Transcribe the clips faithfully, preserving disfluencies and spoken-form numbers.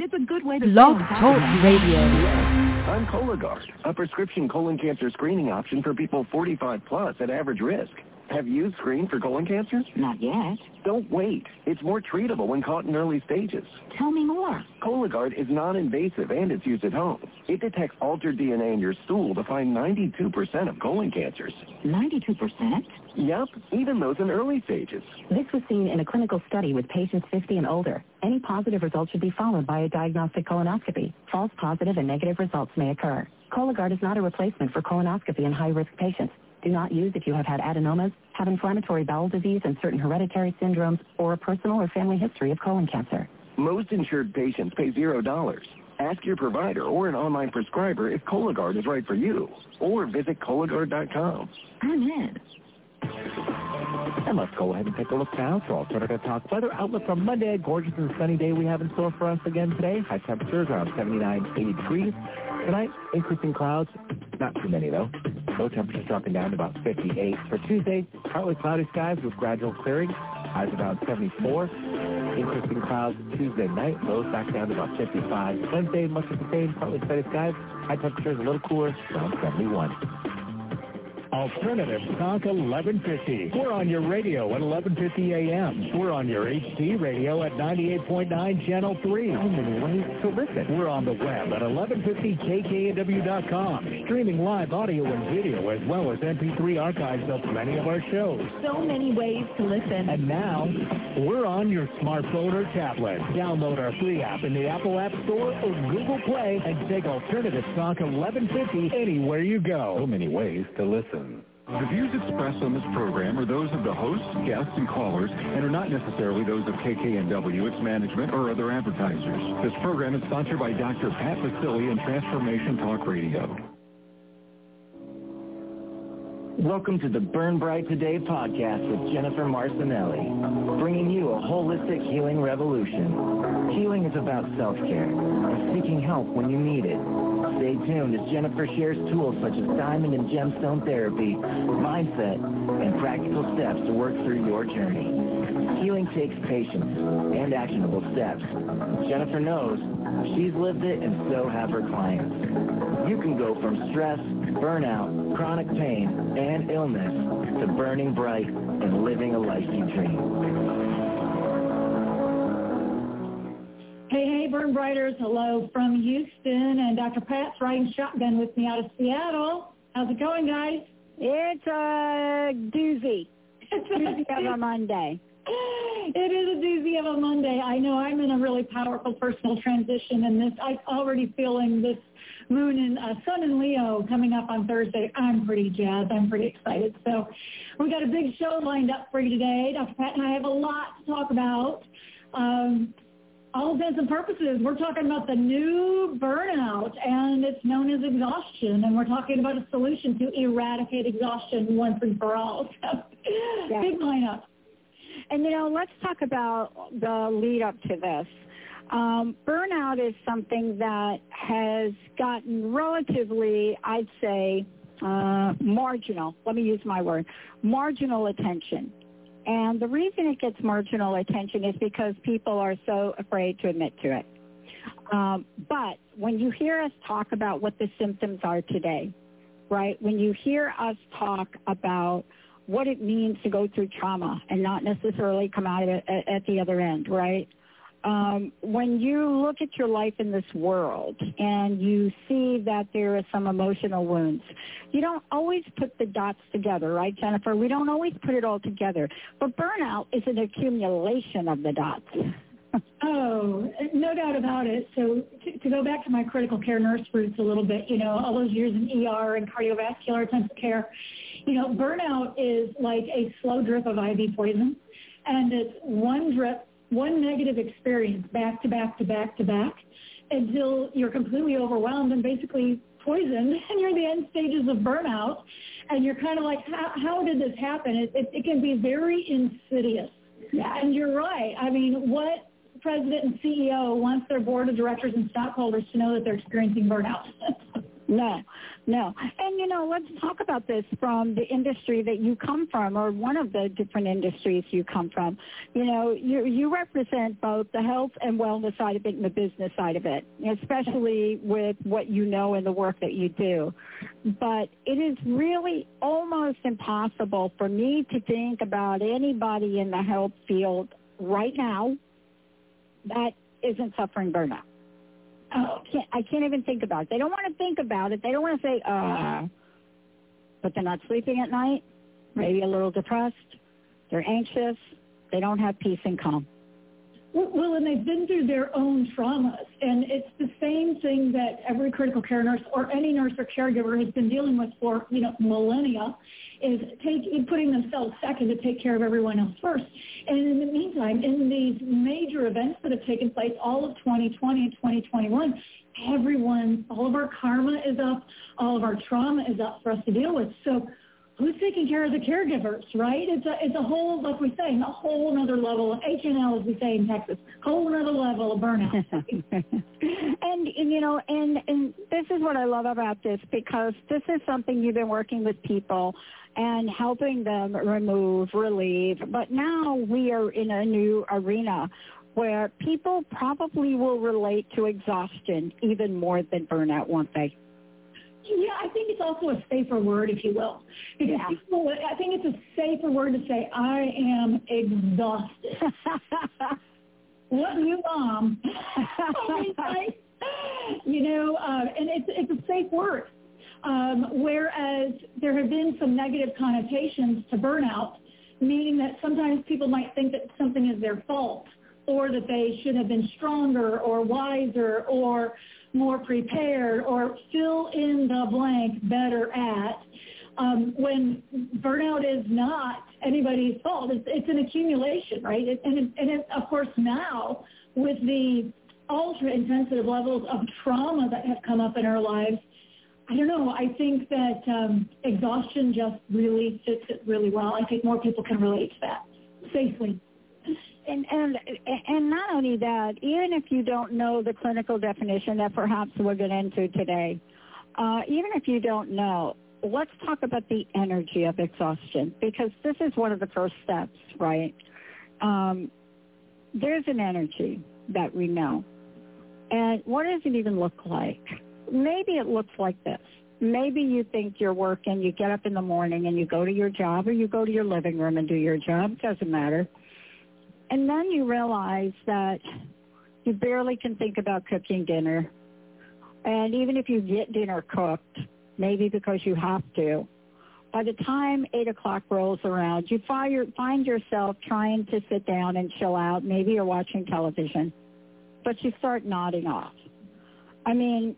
it's a good way to... Blog Talk Radio. I'm Cologuard, a prescription colon cancer screening option for people forty-five plus at average risk. Have you screened for colon cancer? Not yet. Don't wait. It's more treatable when caught in early stages. Tell me more. Cologuard is non-invasive and it's used at home. It detects altered D N A in your stool to find ninety-two percent of colon cancers. ninety-two percent? Yep, even those in early stages. This was seen in a clinical study with patients fifty and older. Any positive results should be followed by a diagnostic colonoscopy. False positive and negative results may occur. Cologuard is not a replacement for colonoscopy in high-risk patients. Do not use if you have had adenomas, have inflammatory bowel disease and certain hereditary syndromes, or a personal or family history of colon cancer. Most insured patients pay zero dollars. Ask your provider or an online prescriber if Cologuard is right for you, or visit Cologuard dot com. I'm in. And let's go ahead and take a look now to Alternative Talk weather outlook for Monday. A gorgeous and sunny day we have in store for us again today. High temperatures around seventy-nine, eighty degrees. Tonight, increasing clouds. Not too many, though. Low temperatures dropping down to about fifty-eight. For Tuesday, partly cloudy skies with gradual clearing. Highs around seventy-four. Increasing clouds Tuesday night. Lows back down to about fifty-five. Wednesday, much of the same. Partly sunny skies. High temperatures a little cooler, around seventy-one. Alternative Talk eleven fifty. We're on your radio at eleven fifty a m. We're on your H D radio at ninety-eight point nine Channel three. So many ways to listen. We're on the web at eleven fifty K K N W dot com. Streaming live audio and video as well as M P three archives of many of our shows. So many ways to listen. And now, we're on your smartphone or tablet. Download our free app in the Apple App Store or Google Play and take Alternative Talk eleven fifty anywhere you go. So many ways to listen. The views expressed on this program are those of the hosts, guests, and callers, and are not necessarily those of K K N W, its management, or other advertisers. This program is sponsored by Doctor Pat Vasili and Transformation Talk Radio. Welcome to the Burn Bright Today podcast with Jennifer Marcinelli, bringing you a holistic healing revolution. Healing is about self-care and seeking help when you need it. Stay tuned as Jennifer shares tools such as diamond and gemstone therapy, mindset, and practical steps to work through your journey. Healing takes patience and actionable steps. Jennifer knows she's lived it, and so have her clients. You can go from stress, burnout, chronic pain, and illness to burning bright and living a life you dream. Hey, hey, Burn Brighters. Hello from Houston, and Doctor Pat's riding shotgun with me out of Seattle. How's it going, guys? It's a doozy. It's a doozy of a Monday. It is a doozy of a Monday. I know I'm in a really powerful personal transition, and this I'm already feeling this moon and uh, sun in Leo coming up on Thursday. I'm pretty jazzed. I'm pretty excited. So we got a big show lined up for you today. Doctor Pat and I have a lot to talk about. Um, all intents and purposes, we're talking about the new burnout, and it's known as exhaustion, and we're talking about a solution to eradicate exhaustion once and for all. So, yeah. Big lineup. And, you know, let's talk about the lead up to this. Um, burnout is something that has gotten relatively, I'd say, uh, marginal, let me use my word, marginal attention. And the reason it gets marginal attention is because people are so afraid to admit to it. Um, but when you hear us talk about what the symptoms are today, right, when you hear us talk about what it means to go through trauma and not necessarily come out at, at the other end, right? Um, when you look at your life in this world and you see that there are some emotional wounds, you don't always put the dots together, right, Jennifer? We don't always put it all together. But burnout is an accumulation of the dots. Oh, no doubt about it. So to, to go back to my critical care nurse roots a little bit, you know, all those years in E R and cardiovascular intensive care, you know, burnout is like a slow drip of I V poison, and it's one drip, one negative experience back to back to back to back until you're completely overwhelmed and basically poisoned, and you're in the end stages of burnout, and you're kind of like, how, how did this happen? It, it, it can be very insidious. Yeah. And you're right. I mean, what president and C E O wants their board of directors and stockholders to know that they're experiencing burnout? No, no. And, you know, let's talk about this from the industry that you come from, or one of the different industries you come from. You know, you, you represent both the health and wellness side of it and the business side of it, especially with what you know and the work that you do. But it is really almost impossible for me to think about anybody in the health field right now that isn't suffering burnout. I can't, I can't even think about it. They don't want to think about it. They don't want to say, uh, but they're not sleeping at night, maybe a little depressed. They're anxious. They don't have peace and calm. Well, and they've been through their own traumas, and it's the same thing that every critical care nurse or any nurse or caregiver has been dealing with for, you know, millennia, is take, putting themselves second to take care of everyone else first. And in the meantime, in these major events that have taken place all of twenty twenty and twenty twenty-one, everyone, all of our karma is up, all of our trauma is up for us to deal with. So who's taking care of the caregivers, right? It's a, it's a whole, like we say, a whole other level of H N L, as we say in Texas, whole other level of burnout. and, and, you know, and, and this is what I love about this, because this is something you've been working with people and helping them remove, relieve. But now we are in a new arena where people probably will relate to exhaustion even more than burnout, won't they? Yeah, I think it's also a safer word, if you will. Because yeah. people, I think it's a safer word to say, I am exhausted. What you, mom? You know, uh, and it's, it's a safe word. Um, whereas there have been some negative connotations to burnout, meaning that sometimes people might think that something is their fault, or that they should have been stronger or wiser or more prepared, or fill in the blank better at, um, when burnout is not anybody's fault. It's, it's an accumulation, right? It, and, it, and it, of course now, with the ultra-intensive levels of trauma that have come up in our lives, I don't know, I think that um, exhaustion just really fits it really well. I think more people can relate to that safely. And, and and not only that, even if you don't know the clinical definition that perhaps we'll get into today, uh, even if you don't know, let's talk about the energy of exhaustion, because this is one of the first steps, right? Um, there's an energy that we know. And what does it even look like? Maybe it looks like this. Maybe you think you're working, you get up in the morning and you go to your job, or you go to your living room and do your job, it doesn't matter. And then you realize that you barely can think about cooking dinner. And even if you get dinner cooked, maybe because you have to, by the time eight o'clock rolls around, you find yourself trying to sit down and chill out. Maybe you're watching television, but you start nodding off. I mean,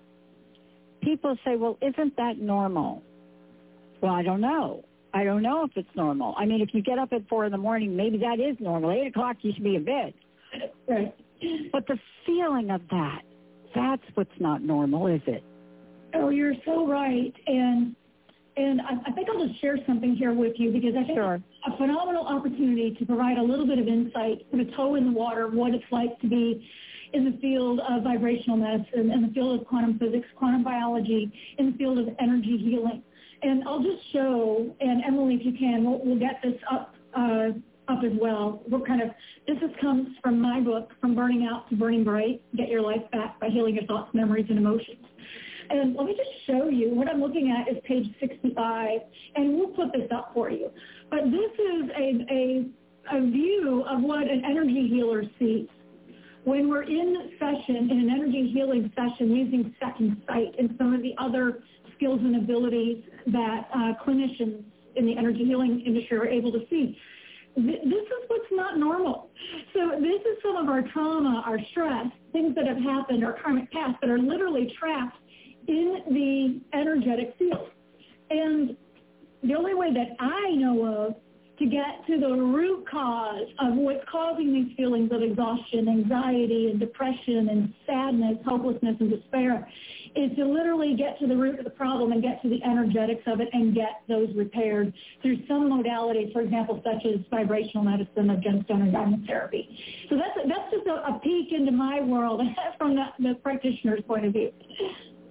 people say, well, isn't that normal? Well, I don't know. I don't know if it's normal. I mean, if you get up at four in the morning, maybe that is normal. Eight o'clock, you should be in bed. Right. But the feeling of that, that's what's not normal, is it? Oh, you're so right. And and I, I think I'll just share something here with you, because I think sure. it's a phenomenal opportunity to provide a little bit of insight, put a toe in the water of what it's like to be in the field of vibrational medicine, in the field of quantum physics, quantum biology, in the field of energy healing. And I'll just show, and Emily, if you can, we'll, we'll get this up uh, up as well. We're kind of, this is, comes from my book, From Burning Out to Burning Bright, Get Your Life Back by Healing Your Thoughts, Memories, and Emotions. And let me just show you, what I'm looking at is page sixty-five, and we'll put this up for you. But this is a, a, a view of what an energy healer sees. When we're in session, in an energy healing session, using second sight and some of the other skills and abilities that uh, clinicians in the energy healing industry are able to see. Th- this is what's not normal. So this is some of our trauma, our stress, things that have happened, our karmic past that are literally trapped in the energetic field. And the only way that I know of to get to the root cause of what's causing these feelings of exhaustion, anxiety, and depression, and sadness, hopelessness, and despair is to literally get to the root of the problem and get to the energetics of it and get those repaired through some modality, for example, such as vibrational medicine or gemstone or diamond therapy. So that's, that's just a, a peek into my world from the, the practitioner's point of view.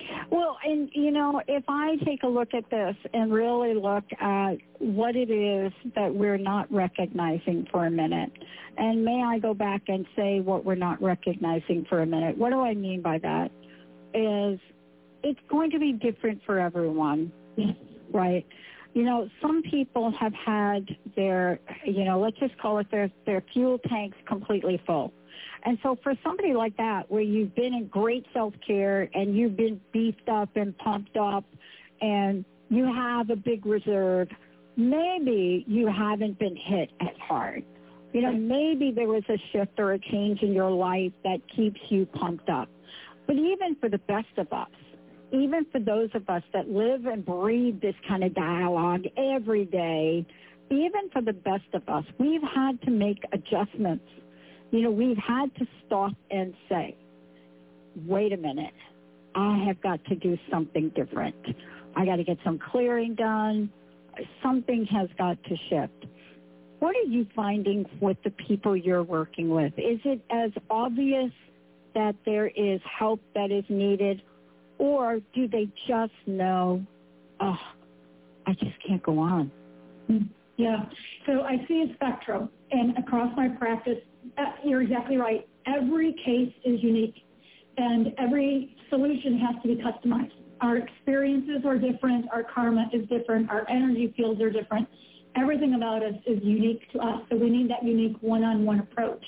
Well, and, you know, if I take a look at this and really look at what it is that we're not recognizing for a minute, and may I go back and say what we're not recognizing for a minute, what do I mean by that? Is it's going to be different for everyone, right? You know, some people have had their, you know, let's just call it their, their fuel tanks completely full. And so for somebody like that, where you've been in great self-care and you've been beefed up and pumped up and you have a big reserve, maybe you haven't been hit as hard. You know, maybe there was a shift or a change in your life that keeps you pumped up. But even for the best of us, even for those of us that live and breathe this kind of dialogue every day, even for the best of us, we've had to make adjustments. You know, we've had to stop and say, wait a minute, I have got to do something different. I got to get some clearing done. Something has got to shift. What are you finding with the people you're working with? Is it as obvious that there is help that is needed, or do they just know, oh, I just can't go on? Yeah. So I see a spectrum, and across my practice, uh, you're exactly right. Every case is unique, and every solution has to be customized. Our experiences are different. Our karma is different. Our energy fields are different. Everything about us is unique to us, so we need that unique one-on-one approach.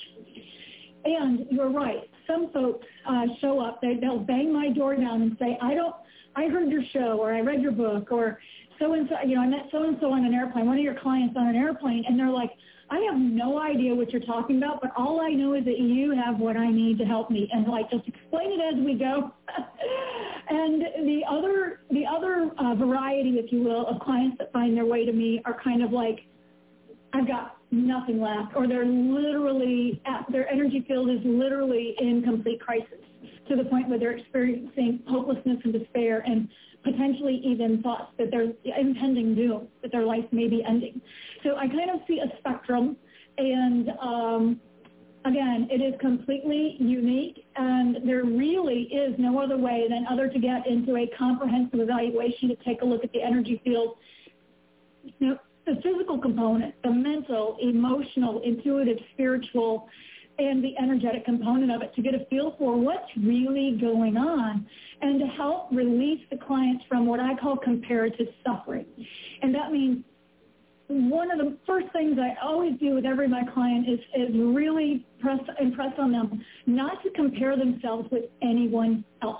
And you're right. Some folks uh, show up, they, they'll bang my door down and say, I don't, I heard your show, or I read your book, or so-and-so, you know, I met so-and-so on an airplane, one of your clients on an airplane, and they're like, I have no idea what you're talking about, but all I know is that you have what I need to help me, and like, just explain it as we go. And the other, the other uh, variety, if you will, of clients that find their way to me are kind of like, I've got nothing left, or they're literally, at, their energy field is literally in complete crisis, to the point where they're experiencing hopelessness and despair, and potentially even thoughts that there's impending doom, that their life may be ending. So I kind of see a spectrum, and um, again, it is completely unique, and there really is no other way than other to get into a comprehensive evaluation to take a look at the energy field. You know, the physical component, the mental, emotional, intuitive, spiritual, and the energetic component of it, to get a feel for what's really going on, and to help release the clients from what I call comparative suffering. And that means one of the first things I always do with every my client is, is really press, impress on them not to compare themselves with anyone else.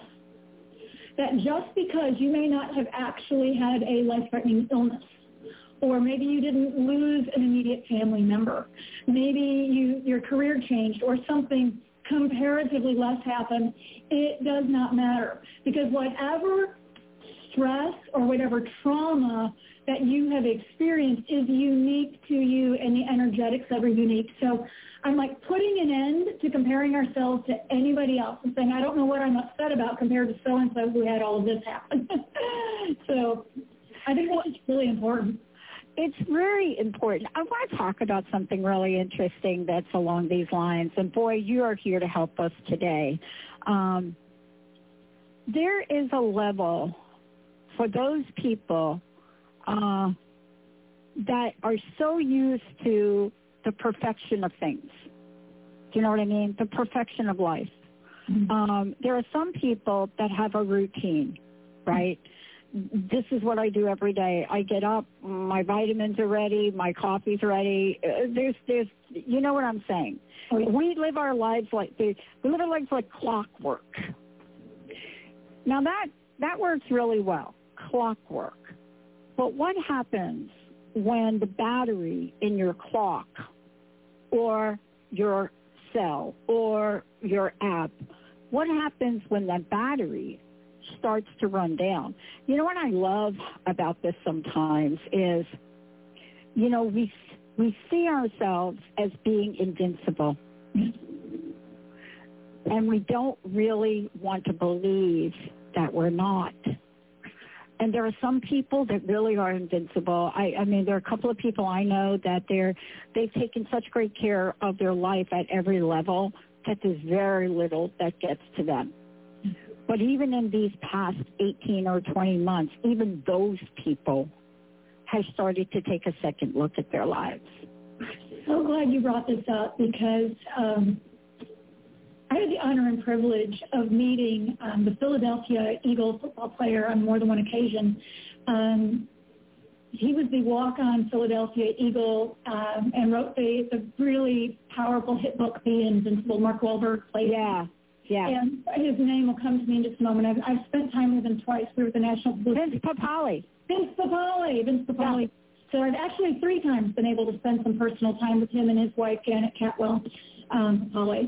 That just because you may not have actually had a life-threatening illness, or maybe you didn't lose an immediate family member, maybe you, your career changed, or something comparatively less happened, it does not matter. Because whatever stress or whatever trauma that you have experienced is unique to you, and the energetics of it are unique. So I'm like putting an end to comparing ourselves to anybody else and saying, I don't know what I'm upset about compared to so-and-so who had all of this happen. So I think that's really important. It's very important. I want to talk about something really interesting that's along these lines. And, boy, you are here to help us today. Um, there is a level for those people uh, that are so used to the perfection of things. Do you know what I mean? The perfection of life. Mm-hmm. Um, there are some people that have a routine, right? This is what I do every day. I get up, my vitamins are ready, my coffee's ready. Uh, there's, there's, you know what I'm saying? We live our lives like, we live our lives like clockwork. Now that, that works really well, clockwork. But what happens when the battery in your clock or your cell or your app, what happens when that battery starts to run down? You know what I love about this sometimes is, you know, we we see ourselves as being invincible. And we don't really want to believe that we're not. And there are some people that really are invincible. I, I mean, there are a couple of people I know that they're, they've taken such great care of their life at every level that there's very little that gets to them. But even in these past eighteen or twenty months, even those people have started to take a second look at their lives. So glad you brought this up because um, I had the honor and privilege of meeting um, the Philadelphia Eagles football player on more than one occasion. Um, he was the walk-on Philadelphia Eagle um, and wrote the, the really powerful hit book, The Invincible. Mark Wahlberg played Yeah, it. yeah. And his name will come to me in just a moment. I've, I've spent time with him twice. We were at the National Vince Papale. Vince Papale. Vince Papale. Yeah. So I've actually three times been able to spend some personal time with him and his wife, Janet Catwell um, Papale.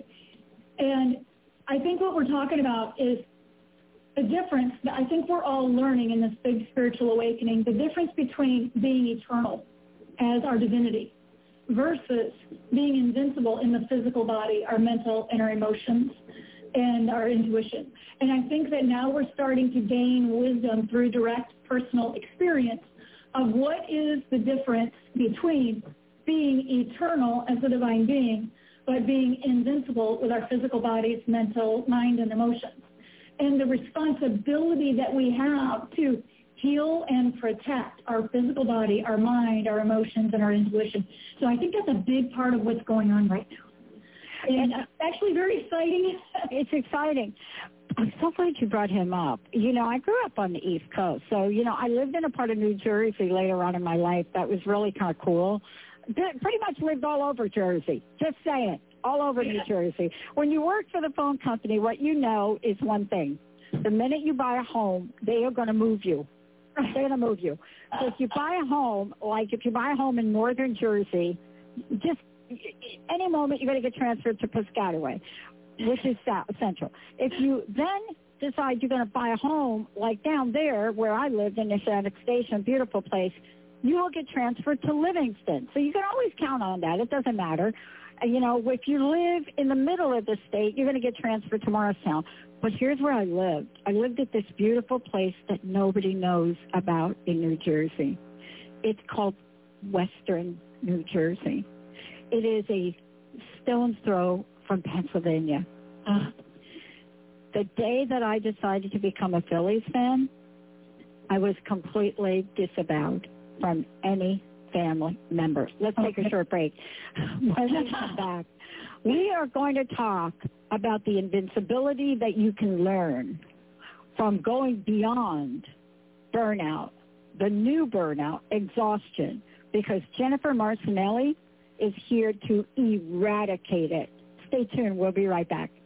And I think what we're talking about is the difference that I think we're all learning in this big spiritual awakening, the difference between being eternal as our divinity versus being invincible in the physical body, our mental and our emotions and our intuition. And I think that now we're starting to gain wisdom through direct personal experience of what is the difference between being eternal as a divine being, but being invincible with our physical bodies, mental, mind, and emotions. And the responsibility that we have to heal and protect our physical body, our mind, our emotions, and our intuition. So I think that's a big part of what's going on right now. And it's actually very exciting. It's exciting. I'm so glad you brought him up. You know, I grew up on the East Coast. So, you know, I lived in a part of New Jersey later on in my life that was really kind of cool. Pretty much lived all over Jersey. Just saying. All over New Jersey. When you work for the phone company, what you know is one thing. The minute you buy a home, they are going to move you. They're going to move you. So if you buy a home, like if you buy a home in northern Jersey, just any moment you're going to get transferred to Piscataway, which is south, central. If you then decide you're going to buy a home like down there where I lived in Atlantic Station, beautiful place, you will get transferred to Livingston. So you can always count on that. It doesn't matter. You know, if you live in the middle of the state, you're going to get transferred to Morristown. But here's where I lived. I lived at this beautiful place that nobody knows about in New Jersey. It's called Western New Jersey. It is a stone's throw from Pennsylvania. Uh, the day that I decided to become a Phillies fan, I was completely disavowed from any family members. Let's take a short break. When we come back, we are going to talk about the invincibility that you can learn from going beyond burnout, the new burnout, exhaustion, because Jennifer Marcinelli is here to eradicate it. Stay tuned. We'll be right back.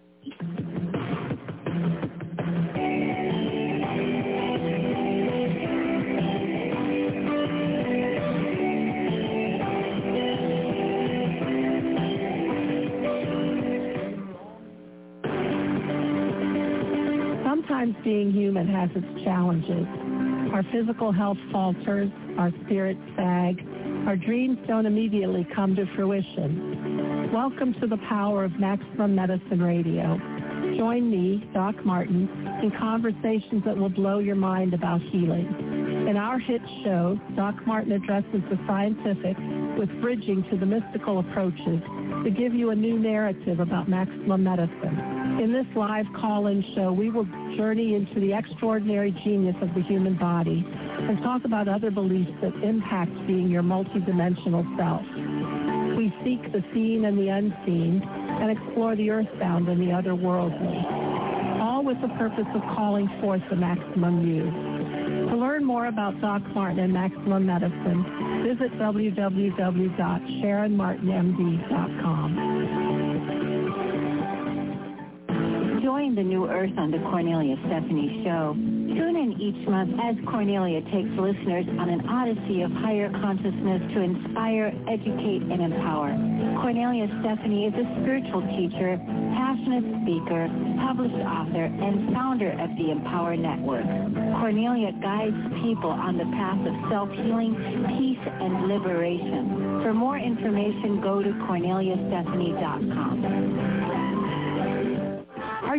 Sometimes being human has its challenges. Our physical health falters, our spirits sag, our dreams don't immediately come to fruition. Welcome to the power of Maximum Medicine Radio. Join me, Doc Martin, in conversations that will blow your mind about healing. In our hit show, Doc Martin addresses the scientific with bridging to the mystical approaches to give you a new narrative about maximum medicine. In this live call-in show, we will journey into the extraordinary genius of the human body and talk about other beliefs that impact being your multidimensional self. We seek the seen and the unseen and explore the earthbound and the otherworldly, all with the purpose of calling forth the maximum you. To learn more about Doc Martin and Maximum Medicine, visit w w w dot sharon martin m d dot com. Join the New Earth on the Cornelia Stephanie Show. Tune in each month as Cornelia takes listeners on an odyssey of higher consciousness to inspire, educate, and empower. Cornelia Stephanie is a spiritual teacher, passionate speaker, published author, and founder of the Empower Network. Cornelia guides people on the path of self-healing, peace, and liberation. For more information, go to cornelia stephanie dot com. Are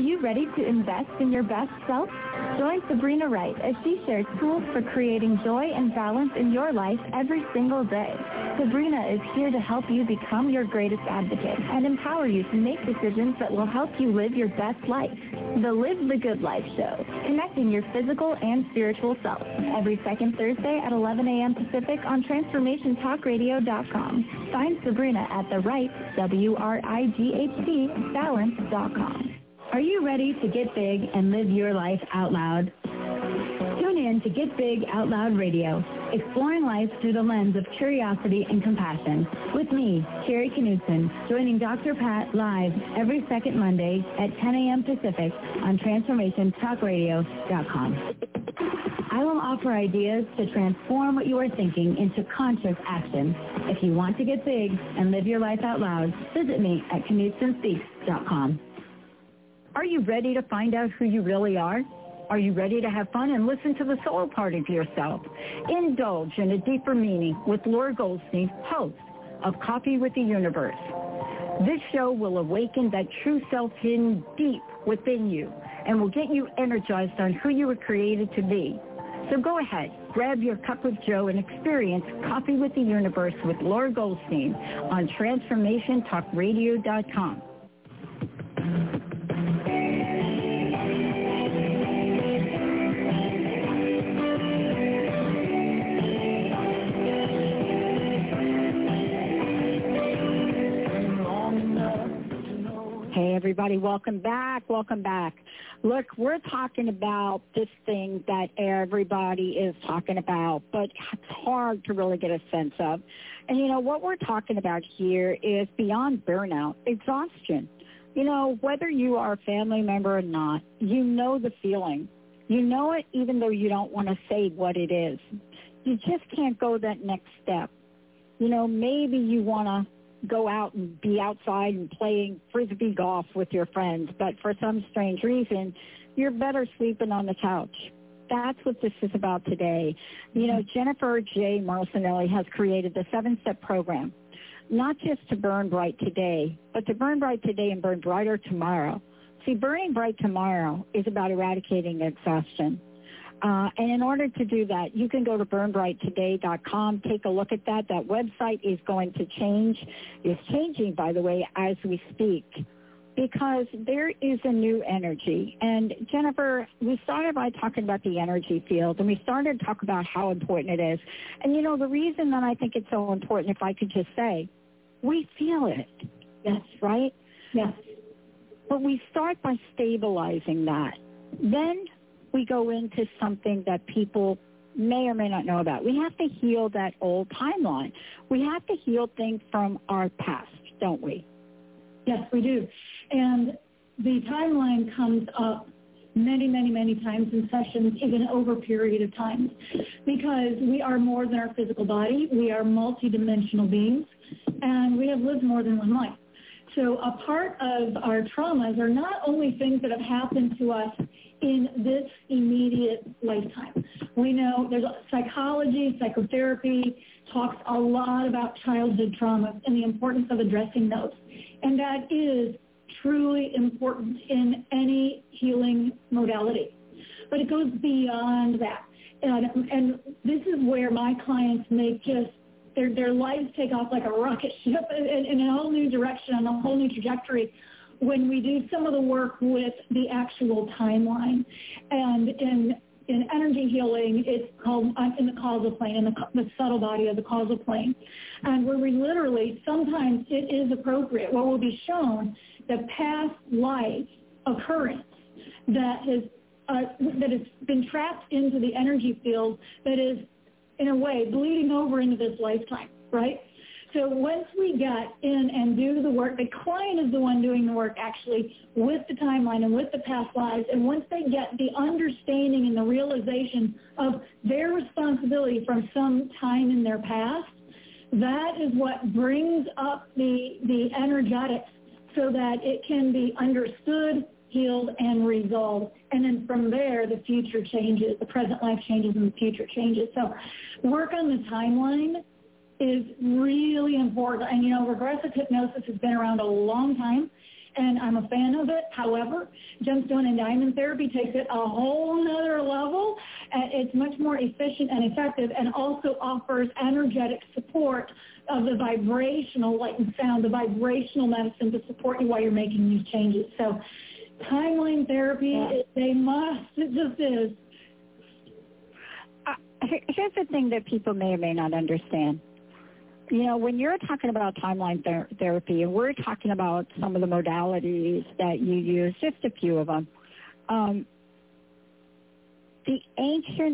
you ready to invest in your best self? Join Sabrina Wright as she shares tools for creating joy and balance in your life every single day. Sabrina is here to help you become your greatest advocate and empower you to make decisions that will help you live your best life. The Live the Good Life Show, connecting your physical and spiritual self. Every second Thursday at eleven a.m. Pacific on transformation talk radio dot com. Find Sabrina at the right, W R I G H T, balance dot com. Are you ready to get big and live your life out loud? Tune in to Get Big Out Loud Radio, exploring life through the lens of curiosity and compassion. With me, Sherry Knudsen, joining Doctor Pat live every second Monday at ten a.m. Pacific on transformation talk radio dot com. I will offer ideas to transform what you are thinking into conscious action. If you want to get big and live your life out loud, visit me at knudsen speaks dot com. Are you ready to find out who you really are? Are you ready to have fun and listen to the soul part of yourself? Indulge in a deeper meaning with Laura Goldstein, host of Coffee with the Universe. This show will awaken that true self hidden deep within you and will get you energized on who you were created to be. So go ahead, grab your cup of joe and experience Coffee with the Universe with Laura Goldstein on transformation talk radio dot com. Hey, everybody, welcome back, welcome back. Look, we're talking about this thing that everybody is talking about, but it's hard to really get a sense of. And, you know, what we're talking about here is beyond burnout, exhaustion. You know, whether you are a family member or not, you know the feeling. You know it even though you don't want to say what it is. You just can't go that next step. You know, maybe you want to go out and be outside and playing frisbee golf with your friends, but for some strange reason, you're better sleeping on the couch. That's what this is about today. You know, Jennifer J. Marcinelli has created the seven-step program, not just to burn bright today, but to burn bright today and burn brighter tomorrow. See, burning bright tomorrow is about eradicating exhaustion. Uh, and in order to do that, you can go to burn bright today dot com, take a look at that. That website is going to change, is changing, by the way, as we speak, because there is a new energy. And, Jennifer, we started by talking about the energy field, and we started to talk about how important it is. And, you know, the reason that I think it's so important, if I could just say, we feel it. Yes. Right? Yes. But we start by stabilizing that. Then we go into something that people may or may not know about. We have to heal that old timeline. We have to heal things from our past, don't we? Yes, we do. And the timeline comes up many, many, many times in sessions, even over a period of time, because we are more than our physical body. We are multidimensional beings, and we have lived more than one life. So a part of our traumas are not only things that have happened to us in this immediate lifetime. We know there's psychology, psychotherapy talks a lot about childhood traumas and the importance of addressing those. And that is truly important in any healing modality. But it goes beyond that. And, and this is where my clients make just their, their lives take off like a rocket ship in, in a whole new direction, on a whole new trajectory, when we do some of the work with the actual timeline. And in in energy healing, it's called uh, in the causal plane, in the, the subtle body of the causal plane. And where we literally, sometimes it is appropriate, where we'll be shown the past life occurrence that has, uh, that has been trapped into the energy field that is, in a way, bleeding over into this lifetime, right? So once we get in and do the work, the client is the one doing the work actually with the timeline and with the past lives. And once they get the understanding and the realization of their responsibility from some time in their past, that is what brings up the, the energetics so that it can be understood, healed, and resolved. And then from there, the future changes, the present life changes and the future changes. So work on the timeline is really important. And, you know, regressive hypnosis has been around a long time. and I'm a fan of it. However, gemstone and diamond therapy takes it a whole nother level, and it's much more efficient and effective, and also offers energetic support of the vibrational light and sound, the vibrational medicine to support you while you're making these changes. So timeline therapy, yeah. is a must. It just is. Uh, here's the thing that people may or may not understand. You know, when you're talking about timeline ther- therapy, and we're talking about some of the modalities that you use, just a few of them, um, the ancient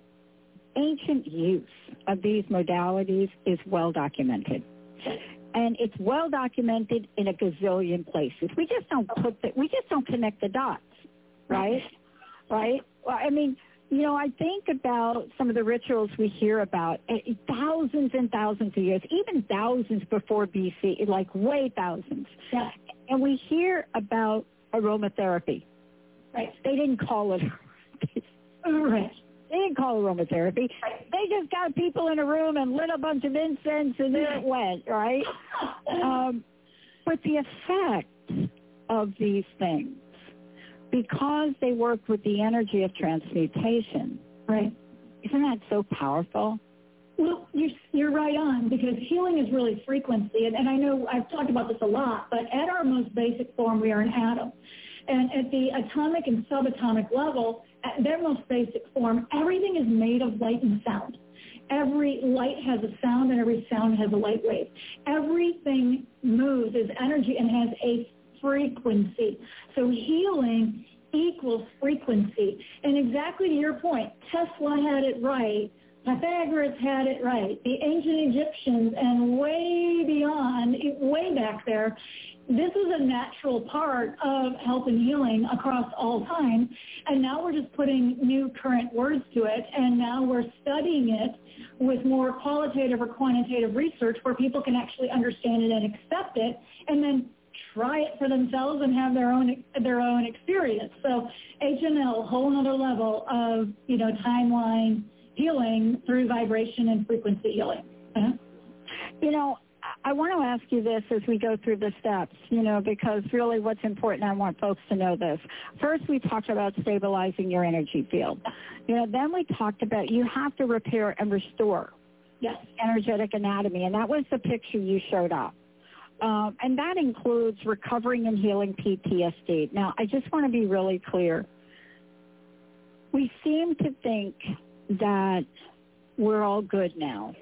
ancient use of these modalities is well documented. And it's well documented in a gazillion places. We just don't put the, we just don't connect the dots, right? Right? Well, I mean, you know, I think about some of the rituals we hear about uh, thousands and thousands of years, even thousands before B C, like way thousands. Yeah. And we hear about aromatherapy. Right. They didn't call it. Right. They didn't call it aromatherapy. They just got people in a room and lit a bunch of incense, and there it went, right? Um, but the effect of these things, because they work with the energy of transmutation, right? Isn't that so powerful? Well, you're, you're right on, because healing is really frequency. And, and I know I've talked about this a lot, but at our most basic form, we are an atom. And at the atomic and subatomic level, at their most basic form, everything is made of light and sound. Every light has a sound, and every sound has a light wave. Everything moves as energy and has a frequency. So healing equals frequency. And exactly to your point, Tesla had it right. Pythagoras had it right. The ancient Egyptians and way beyond, way back there, this is a natural part of health and healing across all time. And now we're just putting new current words to it. And now we're studying it with more qualitative or quantitative research where people can actually understand it and accept it, and then try it for themselves and have their own their own experience. So H M L, whole other level of, you know, timeline healing through vibration and frequency healing. Uh-huh. You know, I want to ask you this as we go through the steps, you know, because really what's important, I want folks to know this. First, we talked about stabilizing your energy field. You know, then we talked about you have to repair and restore yes. energetic anatomy, and that was the picture you showed up. Um, and that includes recovering and healing P T S D. Now, I just want to be really clear. We seem to think that we're all good now.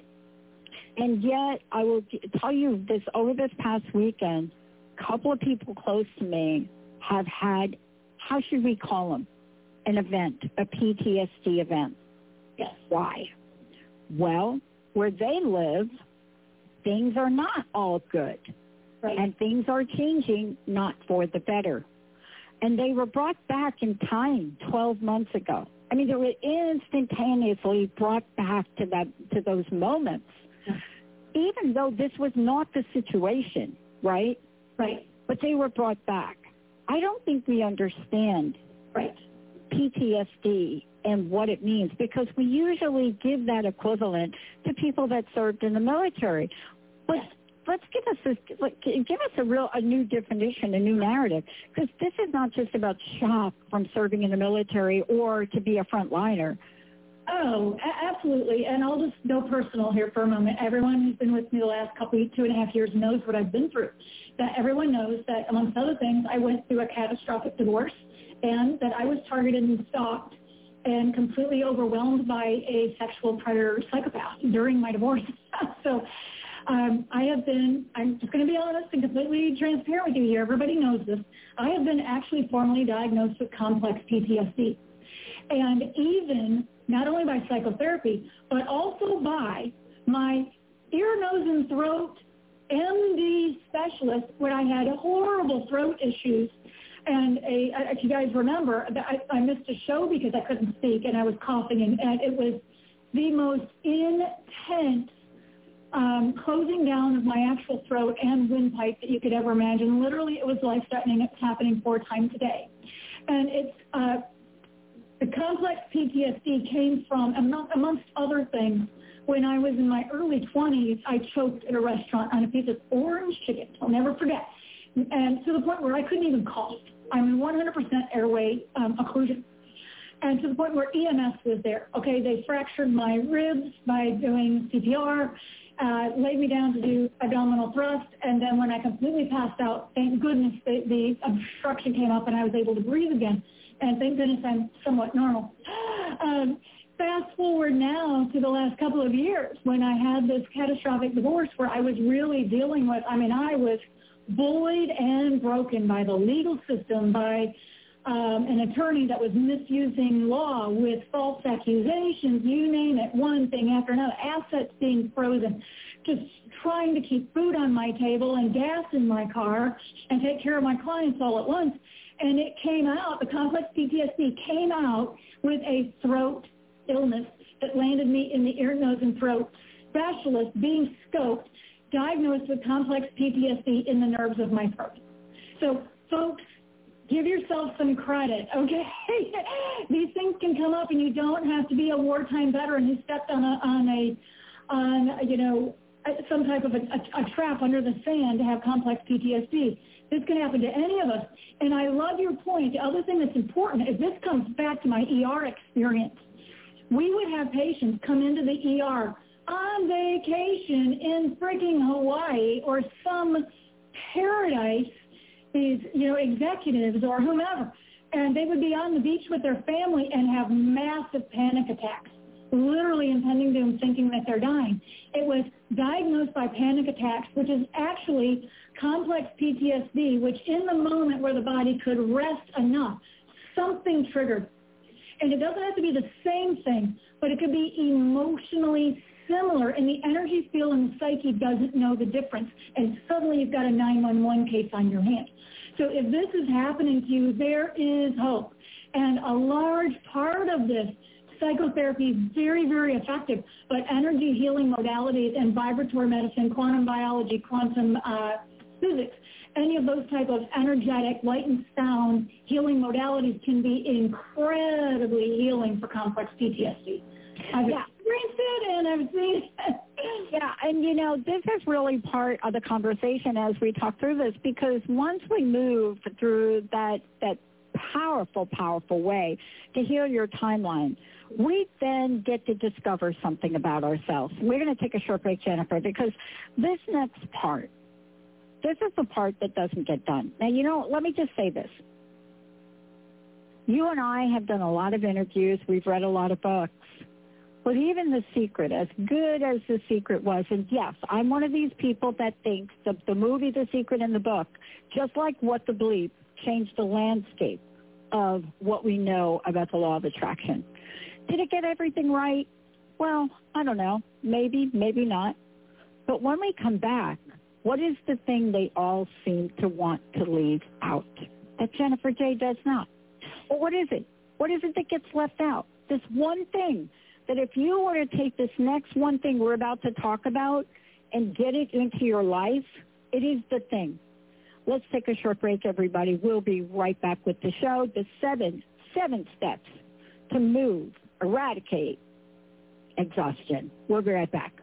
And yet, I will tell you this, over this past weekend, a couple of people close to me have had, how should we call them, an event, a P T S D event. Yes. Why? Well, where they live, things are not all good. Right. And things are changing, not for the better. And they were brought back in time twelve months ago. I mean, they were instantaneously brought back to that to those moments, even though this was not the situation, right? Right. But they were brought back. I don't think we understand right. P T S D and what it means, because we usually give that equivalent to people that served in the military. But yes. Let's give us a, like, give us a real a new definition, a new narrative, because this is not just about shock from serving in the military or to be a frontliner. Oh, a- absolutely. And I'll just go personal here for a moment. Everyone who's been with me the last couple, two and a half years knows what I've been through. That everyone knows that, amongst other things, I went through a catastrophic divorce, and that I was targeted and stalked and completely overwhelmed by a sexual predator psychopath during my divorce. So um, I have been, I'm just going to be honest and completely transparent with you here. Everybody knows this. I have been actually formally diagnosed with complex P T S D. And even not only by psychotherapy, but also by my ear, nose, and throat M D specialist when I had horrible throat issues. And a, if you guys remember, I, I missed a show because I couldn't speak and I was coughing, and, and it was the most intense um, closing down of my actual throat and windpipe that you could ever imagine. Literally, it was life-threatening. It's happening four times a day. And it's uh, the complex P T S D came from, amongst other things, when I was in my early twenties, I choked at a restaurant on a piece of orange chicken. I'll never forget. and to the point where I couldn't even cough. I'm in one hundred percent airway um, occlusion. And to the point where E M S was there. Okay, they fractured my ribs by doing C P R, uh, laid me down to do abdominal thrust, and then when I completely passed out, thank goodness the, the obstruction came up and I was able to breathe again. And thank goodness I'm somewhat normal. Um, fast forward now to the last couple of years when I had this catastrophic divorce where I was really dealing with, I mean, I was bullied and broken by the legal system, by Um, an attorney that was misusing law with false accusations, you name it, one thing after another, assets being frozen, just trying to keep food on my table and gas in my car and take care of my clients all at once. And it came out, the complex P T S D came out with a throat illness that landed me in the ear, nose, and throat specialist being scoped, diagnosed with complex P T S D in the nerves of my throat. So, folks, give yourself some credit, okay? These things can come up, and you don't have to be a wartime veteran who stepped on a, on a, on you know, some type of a, a, a trap under the sand to have complex P T S D. This can happen to any of us. And I love your point. The other thing that's important is this comes back to my E R experience. We would have patients come into the E R on vacation in freaking Hawaii or some paradise, these, you know, executives or whomever, and they would be on the beach with their family and have massive panic attacks, literally impending doom, thinking that they're dying. It was diagnosed by panic attacks, which is actually complex P T S D, which in the moment where the body could rest enough, something triggered. And it doesn't have to be the same thing, but it could be emotionally similar, and the energy field and the psyche doesn't know the difference, and suddenly you've got a nine one one case on your hand. So if this is happening to you, there is hope. And a large part of this, psychotherapy is very, very effective, but energy healing modalities and vibratory medicine, quantum biology, quantum uh, physics, any of those type of energetic, light and sound healing modalities can be incredibly healing for complex P T S D. I've yeah. experienced it and I've seen it. Yeah, and you know, this is really part of the conversation as we talk through this, because once we move through that that powerful, powerful way to heal your timeline, we then get to discover something about ourselves. We're going to take a short break, Jennifer, because this next part, this is the part that doesn't get done. Now, you know, let me just say this. You and I have done a lot of interviews. We've read a lot of books. But even The Secret, as good as The Secret was, and yes, I'm one of these people that thinks that the movie The Secret and the book, just like What the Bleep, changed the landscape of what we know about the law of attraction. Did it get everything right? Well, I don't know. Maybe, maybe not. But when we come back, what is the thing they all seem to want to leave out that Jennifer J. does not? Well, what is it? What is it that gets left out? This one thing that if you were to take this next one thing we're about to talk about and get it into your life, it is the thing. Let's take a short break, everybody. We'll be right back with the show, the seven, seven steps to move, eradicate exhaustion. We'll be right back.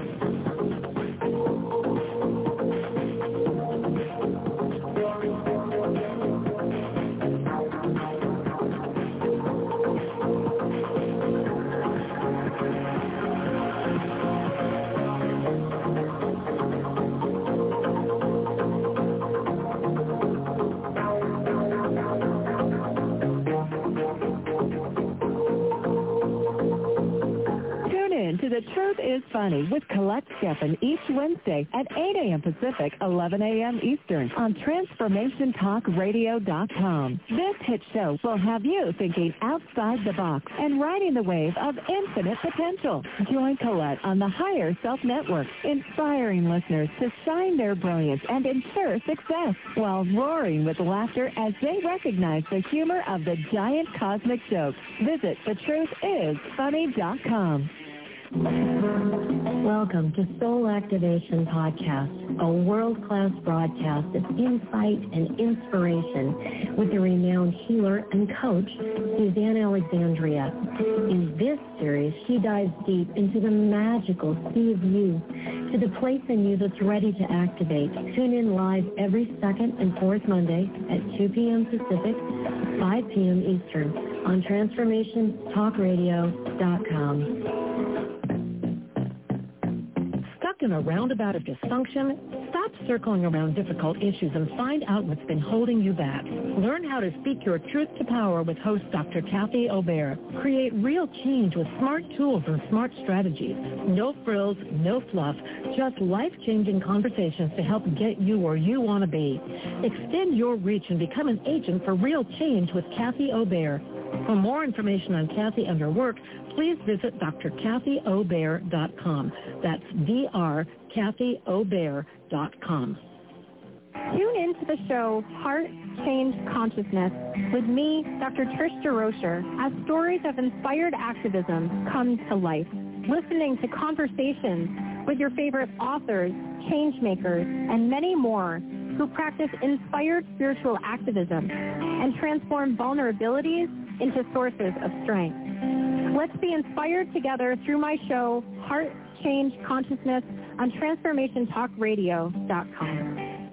To The Truth is Funny with Colette Steffen each Wednesday at eight a.m. Pacific, eleven a.m. Eastern on Transformation Talk Radio dot com. This hit show will have you thinking outside the box and riding the wave of infinite potential. Join Colette on the Higher Self Network, inspiring listeners to shine their brilliance and ensure success while roaring with laughter as they recognize the humor of the giant cosmic joke. Visit the truth is funny dot com. Welcome to Soul Activation Podcast, a world-class broadcast of insight and inspiration with the renowned healer and coach, Suzanne Alexandria. In this series, she dives deep into the magical sea of you, to the place in you that's ready to activate. Tune in live every second and fourth Monday at two p.m. Pacific, five p.m. Eastern on transformation talk radio dot com. Stuck in a roundabout of dysfunction? Stop circling around difficult issues and find out what's been holding you back. Learn how to speak your truth to power with host Doctor Kathy Obear. Create real change with smart tools and smart strategies. No frills, no fluff, just life-changing conversations to help get you where you want to be. Extend your reach and become an agent for real change with Kathy Obear. For more information on Kathy and her work, please visit D R Kathy Obear dot com. That's D R Kathy Obear dot com. Tune in to the show Heart Change Consciousness with me, Doctor Trish DeRocher, as stories of inspired activism come to life. Listening to conversations with your favorite authors, change makers, and many more who practice inspired spiritual activism and transform vulnerabilities into sources of strength. Let's be inspired together through my show, Heart Change Consciousness, on transformation talk radio dot com.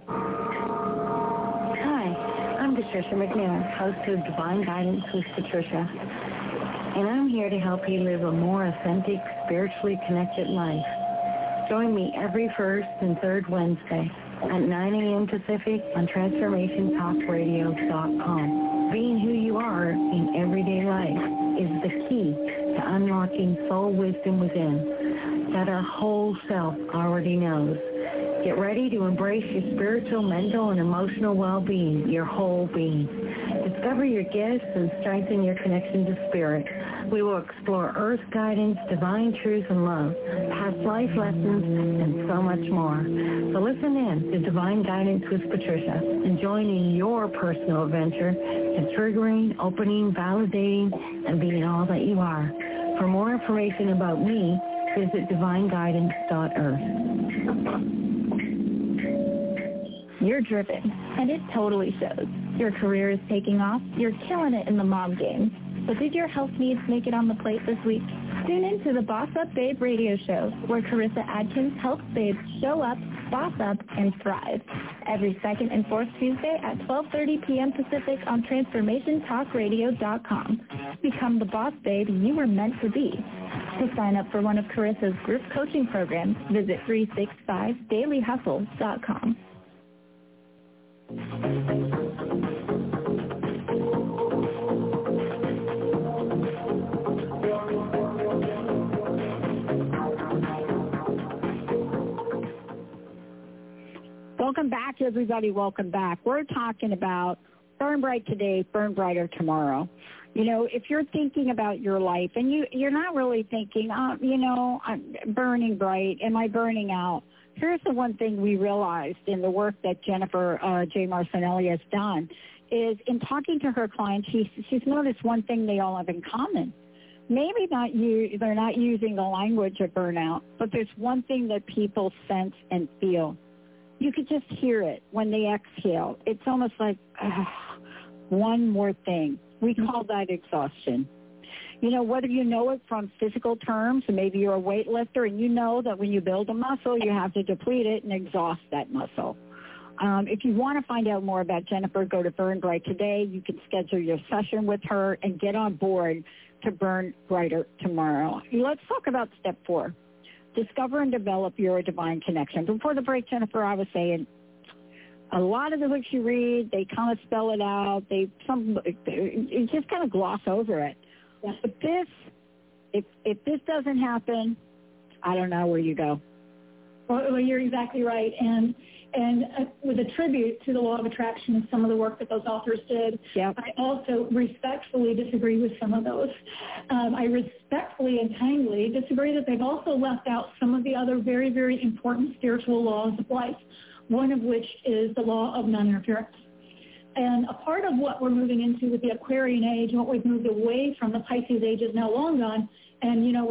Hi, I'm Patricia McNair, host of Divine Guidance with Patricia, and I'm here to help you live a more authentic, spiritually connected life. Join me every first and third Wednesday at nine a.m. Pacific on transformation talk radio dot com. Being who you are in everyday life is the key to unlocking soul wisdom within that our whole self already knows. Get ready to embrace your spiritual, mental, and emotional well-being, your whole being. Discover your gifts and strengthen your connection to spirit. We will explore earth guidance, divine truth and love, past life lessons, and so much more. So listen in to Divine Guidance with Patricia and join in your personal adventure in triggering, opening, validating, and being all that you are. For more information about me, visit divine guidance dot earth. You're driven, and it totally shows. Your career is taking off. You're killing it in the mom game. But did your health needs make it on the plate this week? Tune in to the Boss Up Babe radio show, where Carissa Adkins helps babes show up, boss up, and thrive. Every second and fourth Tuesday at twelve thirty p.m. Pacific on transformation talk radio dot com. Become the boss babe you were meant to be. To sign up for one of Carissa's group coaching programs, visit three sixty-five daily hustle dot com. Welcome back, everybody. Welcome back. We're talking about burn bright today, burn brighter tomorrow. You know, if you're thinking about your life and you, you're not really thinking, oh, you know, I'm burning bright, am I burning out? Here's the one thing we realized in the work that Jennifer uh, J. Marcinelli has done is in talking to her clients, she's, she's noticed one thing they all have in common. Maybe not you, they're not using the language of burnout, but there's one thing that people sense and feel. You could just hear it when they exhale. It's almost like, uh, one more thing. We call that exhaustion. You know, whether you know it from physical terms, and maybe you're a weightlifter and you know that when you build a muscle, you have to deplete it and exhaust that muscle. Um, if you want to find out more about Jennifer, go to Burn Bright today. You can schedule your session with her and get on board to burn brighter tomorrow. Let's talk about step four. Discover and develop your divine connection. Before the break, Jennifer, I was saying a lot of the books you read, they kind of spell it out. They some you just kind of gloss over it. Yeah. But this, if if this doesn't happen, I don't know where you go. Well, well you're exactly right, and and uh, with a tribute to the law of attraction and some of the work that those authors did, yep. I also respectfully disagree with some of those. Um, I respectfully and kindly disagree that they've also left out some of the other very, very important spiritual laws of life, one of which is the law of non-interference. And a part of what we're moving into with the Aquarian age, and what we've moved away from, the Pisces age is now long gone, and, you know, we're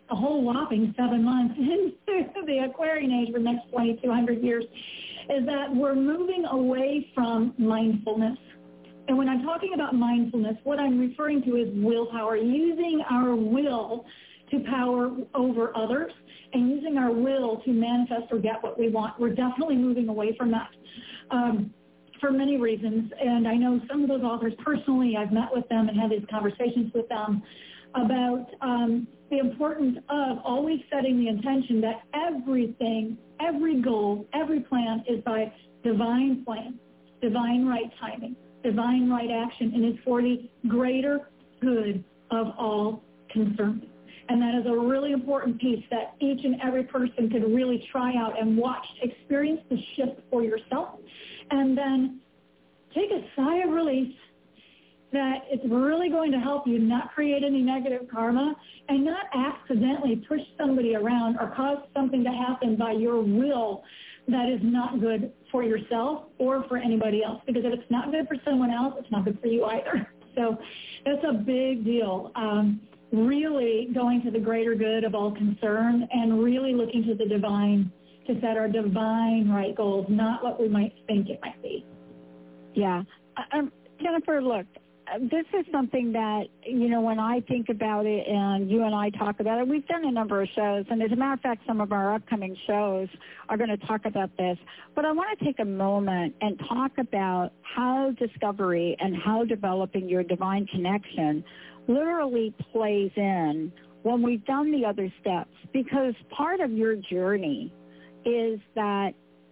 a whole whopping seven months into the Aquarian age for the next twenty-two hundred years, is that we're moving away from mindfulness. And when I'm talking about mindfulness, what I'm referring to is willpower, using our will to power over others and using our will to manifest or get what we want. We're definitely moving away from that um, for many reasons. And I know some of those authors personally. I've met with them and had these conversations with them about um, the importance of always setting the intention that everything, every goal, every plan is by divine plan, divine right timing, divine right action, and is for the greater good of all concerned. And that is a really important piece that each and every person could really try out and watch, experience the shift for yourself, and then take a sigh of relief that it's really going to help you not create any negative karma and not accidentally push somebody around or cause something to happen by your will that is not good for yourself or for anybody else. Because if it's not good for someone else, it's not good for you either. So that's a big deal. Um, really going to the greater good of all concerned and really looking to the divine to set our divine right goals, not what we might think it might be. Yeah. Um, Jennifer, look, this is something that, you know, when I think about it and you and I talk about it, we've done a number of shows, and as a matter of fact, some of our upcoming shows are going to talk about this. But I want to take a moment and talk about how discovery and how developing your divine connection literally plays in when we've done the other steps, because part of your journey is that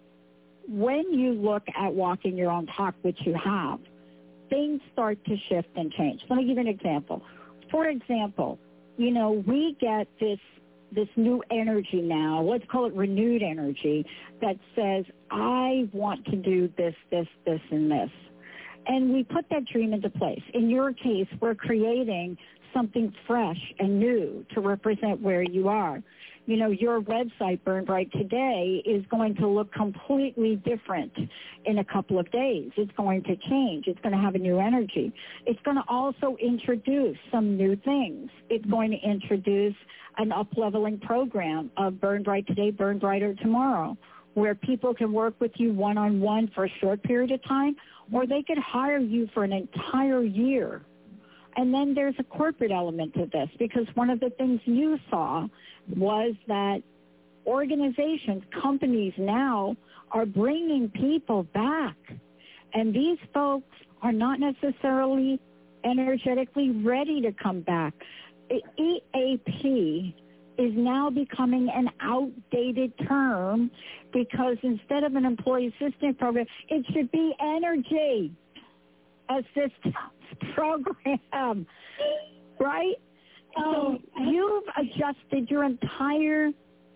when you look at walking your own talk, which you have, things start to shift and change. Let me give you an example. For example, you know, we get this this new energy now, let's call it renewed energy, that says, I want to do this, this, this, and this. And we put that dream into place. In your case, we're creating something fresh and new to represent where you are. You know, your website, Burn Bright Today, is going to look completely different in a couple of days. It's going to change. It's going to have a new energy. It's going to also introduce some new things. It's going to introduce an up-leveling program of Burn Bright Today, Burn Brighter Tomorrow, where people can work with you one-on-one for a short period of time, or they could hire you for an entire year. And then there's a corporate element to this, because one of the things you saw was that organizations, companies now are bringing people back. And these folks are not necessarily energetically ready to come back. E A P is now becoming an outdated term, because instead of an employee assistance program, it should be energy assistance program, right? Oh, so you've adjusted your entire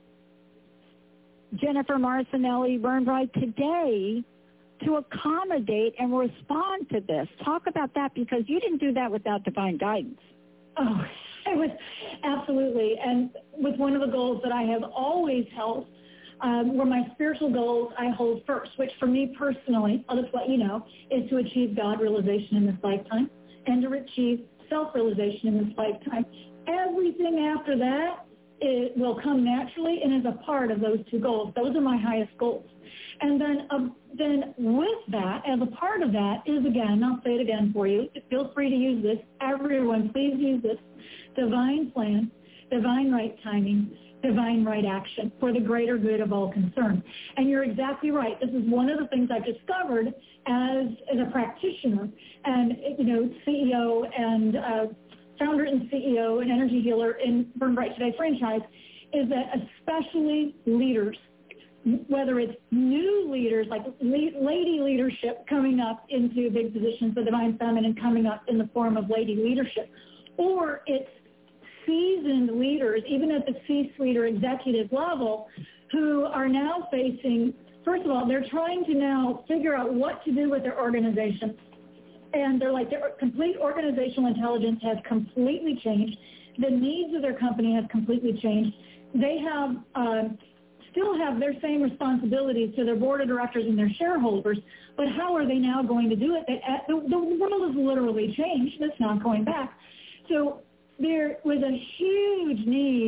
Jennifer Marcinelli Burn Bright Today to accommodate and respond to this. Talk about that, because you didn't do that without divine guidance. Oh, it was absolutely. And with one of the goals that I have always held, um, were my spiritual goals I hold first, which for me personally, I'll just let you know, is to achieve God realization in this lifetime and to achieve self-realization in this lifetime. Everything after that, it will come naturally and is a part of those two goals. Those are my highest goals. And then, uh, then with that, as a part of that is, again, I'll say it again for you, feel free to use this. Everyone, please use this. Divine plan, divine right timing, divine right action for the greater good of all concerned. And you're exactly right. This is one of the things I've discovered as, as a practitioner and, you know, C E O and uh, founder and C E O and energy healer in Burn Bright Today franchise, is that especially leaders, whether it's new leaders, like lady leadership coming up into big positions, the divine feminine coming up in the form of lady leadership, or it's seasoned leaders, even at the C-suite or executive level, who are now facing, first of all, they're trying to now figure out what to do with their organization. And they're like, their complete organizational intelligence has completely changed. The needs of their company have completely changed. They have uh, still have their same responsibilities to their board of directors and their shareholders, but how are they now going to do it? They, the, the world has literally changed. It's not going back. So there was a huge need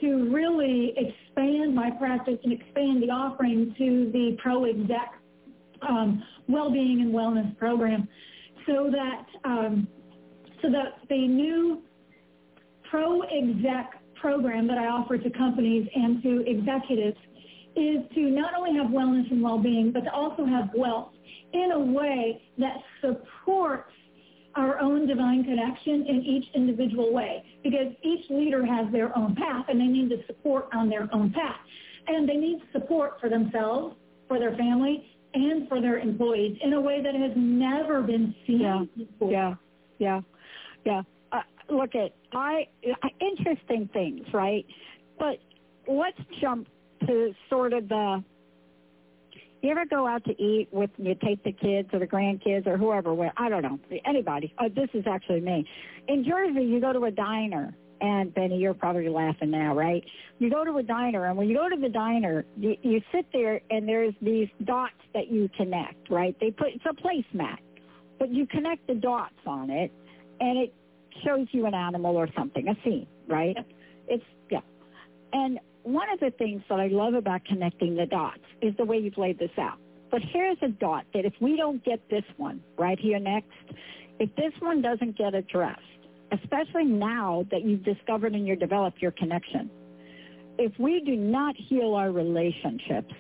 to really expand my practice and expand the offering to the Pro Exec um, Wellbeing and Wellness program, so that um, so that the new Pro Exec program that I offer to companies and to executives is to not only have wellness and well-being, but to also have wealth in a way that supports our own divine connection in each individual way, because each leader has their own path and they need the support on their own path. And they need support for themselves, for their family, and for their employees in a way that has never been seen yeah, before. Yeah, yeah, yeah. Uh, look at, I, interesting things, right? But let's jump to sort of the, you ever go out to eat with, you take the kids or the grandkids or whoever, where, I don't know, anybody. Uh, this is actually me. In Jersey, you go to a diner, and Benny, you're probably laughing now, right? You go to a diner, and when you go to the diner, you, you sit there, and there's these dots that you connect, right? They put, it's a placemat, but you connect the dots on it, and it shows you an animal or something, a scene, right? Yep. It's, yeah. And one of the things that I love about connecting the dots is the way you've laid this out. But here's a dot that if we don't get this one right here next, if this one doesn't get addressed, especially now that you've discovered and you've developed your connection, if we do not heal our relationships,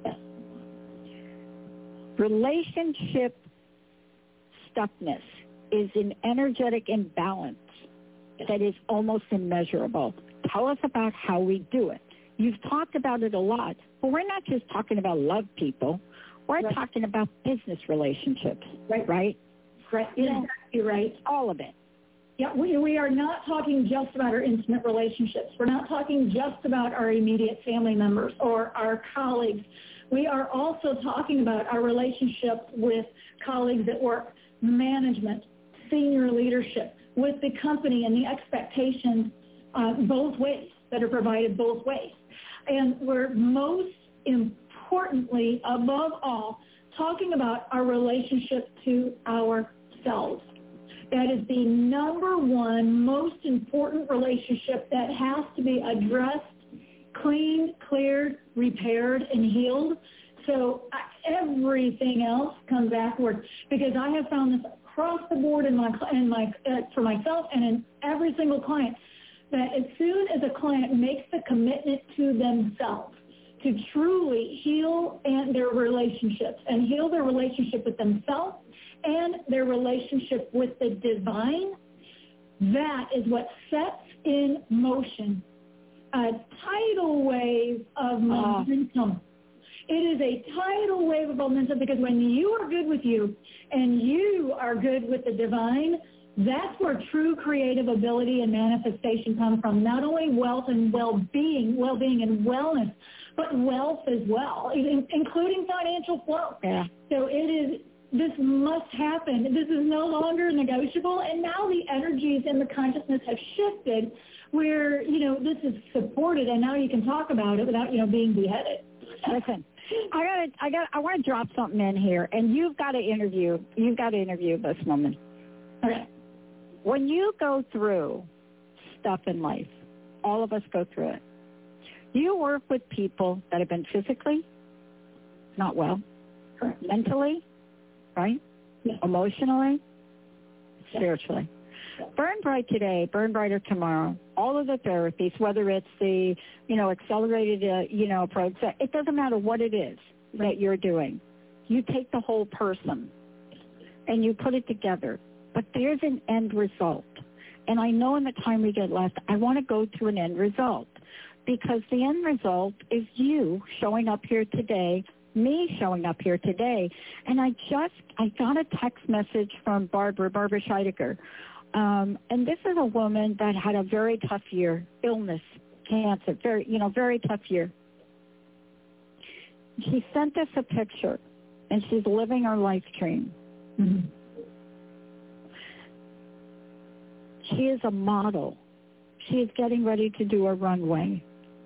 relationship stuckness is an energetic imbalance that is almost immeasurable. Tell us about how we do it. You've talked about it a lot, but we're not just talking about love people. We're right. talking about business relationships, right? Right. Right. You know, exactly right. All of it. Yeah, we, we are not talking just about our intimate relationships. We're not talking just about our immediate family members or our colleagues. We are also talking about our relationship with colleagues at work, management, senior leadership, with the company and the expectations uh, both ways that are provided both ways. And we're most importantly, above all, talking about our relationship to ourselves. That is the number one most important relationship that has to be addressed, cleaned, cleared, repaired, and healed. So everything else comes afterwards, because I have found this across the board in my, in my, uh, for myself and in every single client, that as soon as a client makes the commitment to themselves to truly heal and their relationships and heal their relationship with themselves and their relationship with the divine, that is what sets in motion a tidal wave of momentum. It is a tidal wave of momentum, because when you are good with you and you are good with the divine, that's where true creative ability and manifestation come from. Not only wealth and well-being, well-being and wellness, but wealth as well, including financial flow. Yeah. So it is, this must happen. This is no longer negotiable. And now the energies and the consciousness have shifted where, you know, this is supported, and now you can talk about it without, you know, being beheaded. Listen, I got I got, I want to drop something in here, and you've got to interview, you've got to interview this woman. Okay. When you go through stuff in life, all of us go through it. You work with people that have been physically not well, Correct. mentally, right? Yeah. Emotionally, Yeah. spiritually. Burn Bright today, Burn Brighter tomorrow. All of the therapies, whether it's the, you know, accelerated, uh, you know, approach, it doesn't matter what it is that you're doing. You take the whole person and you put it together. But there's an end result. And I know in the time we get left, I want to go to an end result, because the end result is you showing up here today, me showing up here today. And I just, I got a text message from Barbara, Barbara Scheidegger. Um, and this is a woman that had a very tough year, illness, cancer, very, you know, very tough year. She sent us a picture, and she's living her life dream. Mm-hmm. She is a model. She is getting ready to do a runway.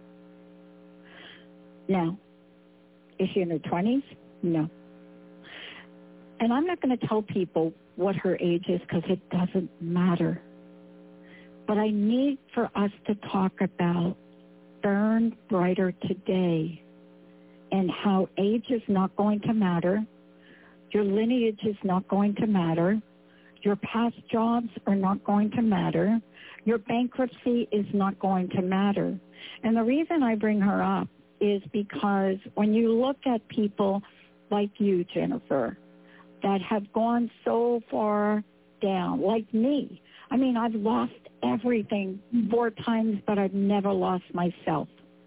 Now, is she in her twenties? No. And I'm not going to tell people what her age is, because it doesn't matter. But I need for us to talk about burn brighter today, and how age is not going to matter, your lineage is not going to matter, your past jobs are not going to matter, your bankruptcy is not going to matter. And the reason I bring her up is because when you look at people like you, Jennifer, that have gone so far down, like me. I mean, I've lost everything four times, but I've never lost myself.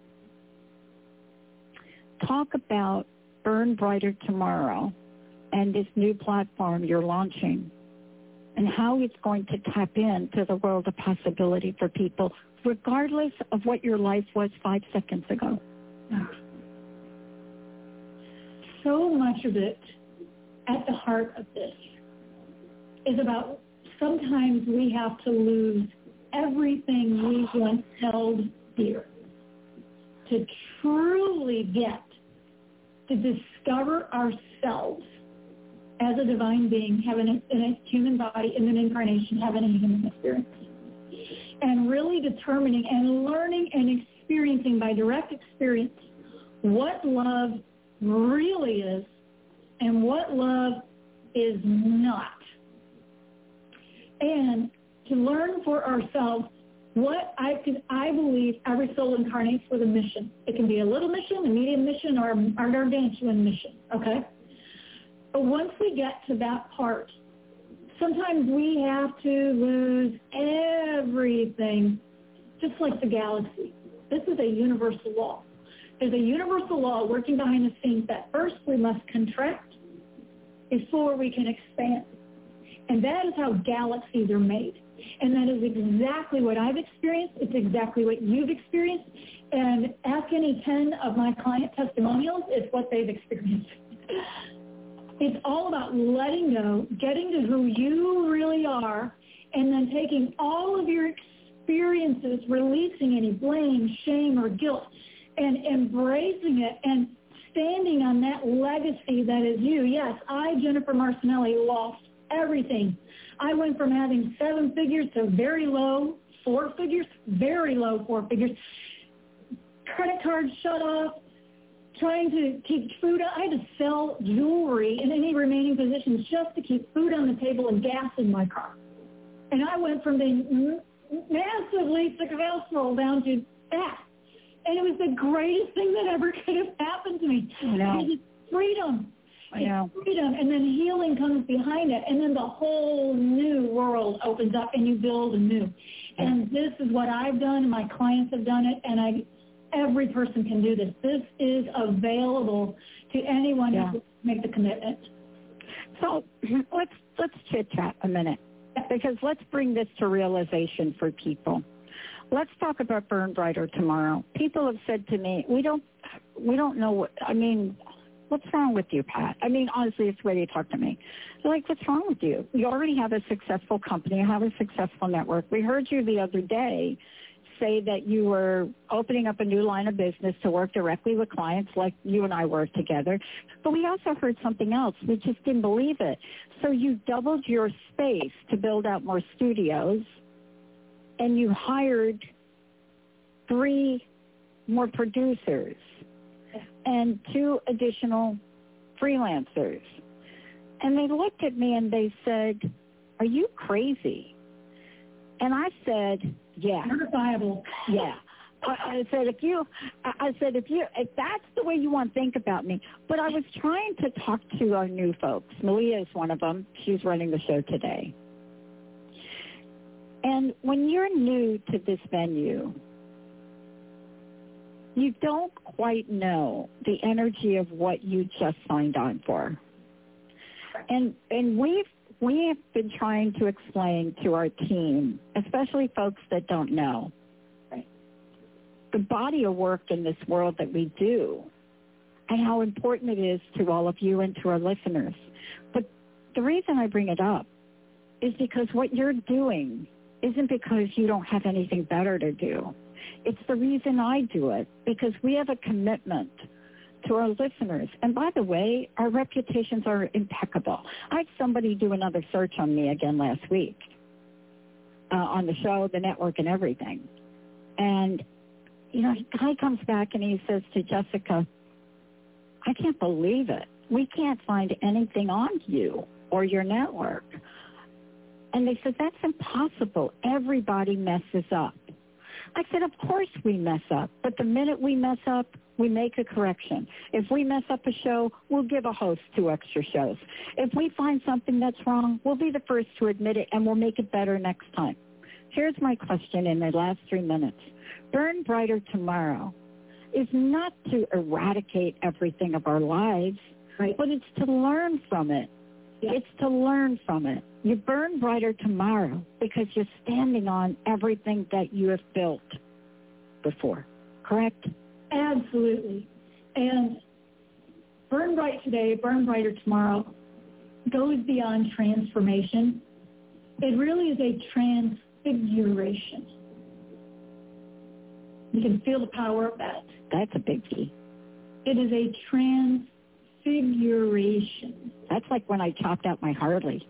Talk about Burn Brighter Tomorrow and this new platform you're launching and how it's going to tap into the world of possibility for people, regardless of what your life was five seconds ago. So much of it at the heart of this is about sometimes we have to lose everything we once held dear to truly get to discover ourselves as a divine being, having a, in a human body, in an incarnation, having a human experience. And really determining and learning and experiencing by direct experience what love really is and what love is not. And to learn for ourselves what I can, I believe every soul incarnates with a mission. It can be a little mission, a medium mission, or a gargantuan mission, okay? But once we get to that part, sometimes we have to lose everything, just like the galaxy. This is a universal law. There's a universal law working behind the scenes that first we must contract before we can expand. And that is how galaxies are made. And that is exactly what I've experienced. It's exactly what you've experienced. And ask any ten of my client testimonials, it's what they've experienced. It's all about letting go, getting to who you really are, and then taking all of your experiences, releasing any blame, shame, or guilt, and embracing it and standing on that legacy that is you. Yes, I, Jennifer Marcinelli, lost everything. I went from having seven figures to very low four figures, very low four figures, credit cards shut off, trying to keep food. I had to sell jewelry in any remaining positions just to keep food on the table and gas in my car. And I went from being massively successful down to that. And it was the greatest thing that ever could have happened to me. I know. It's freedom. I know. It's freedom. And then healing comes behind it. And then the whole new world opens up and you build anew. And this is what I've done, and my clients have done it, and I every person can do this. This is available to anyone yeah. who will make the commitment. So let's let's chit-chat a minute, because let's bring this to realization for people. Let's talk about Burn Brighter Tomorrow. People have said to me, we don't we don't know what, I mean, what's wrong with you, Pat? I mean, honestly, it's the way they talk to me. They're like, what's wrong with you? You already have a successful company. You have a successful network. We heard you the other day say that you were opening up a new line of business to work directly with clients like you and I work together. But we also heard something else. We just didn't believe it. So you doubled your space to build out more studios, and you hired three more producers and two additional freelancers. And they looked at me and they said, are you crazy? And I said, yeah. Verifiable. Yeah. I, I said, if you, I said, if you, if that's the way you want to think about me. But I was trying to talk to our new folks. Malia is one of them. She's running the show today. And when you're new to this venue, you don't quite know the energy of what you just signed on for. And and we've we have been trying to explain to our team, especially folks that don't know, right, the body of work in this world that we do and how important it is to all of you and to our listeners. But the reason I bring it up is because what you're doing isn't because you don't have anything better to do. It's the reason I do it, because we have a commitment to our listeners. And by the way, our reputations are impeccable. I had somebody do another search on me again last week uh, on the show, the network, and everything. And you know, the guy comes back and he says to Jessica, I can't believe it. We can't find anything on you or your network. And they said, that's impossible. Everybody messes up. I said, of course we mess up. But the minute we mess up, we make a correction. If we mess up a show, we'll give a host two extra shows. If we find something that's wrong, we'll be the first to admit it, and we'll make it better next time. Here's my question in the last three minutes. Burn Brighter Tomorrow is not to eradicate everything of our lives, right, but it's to learn from it. Yeah. It's to learn from it. You burn brighter tomorrow because you're standing on everything that you have built before, correct? Absolutely. And Burn Bright Today, Burn Brighter Tomorrow goes beyond transformation. It really is a transfiguration. You can feel the power of that. That's a big key. It is a transfiguration. That's like when I chopped out my Harley.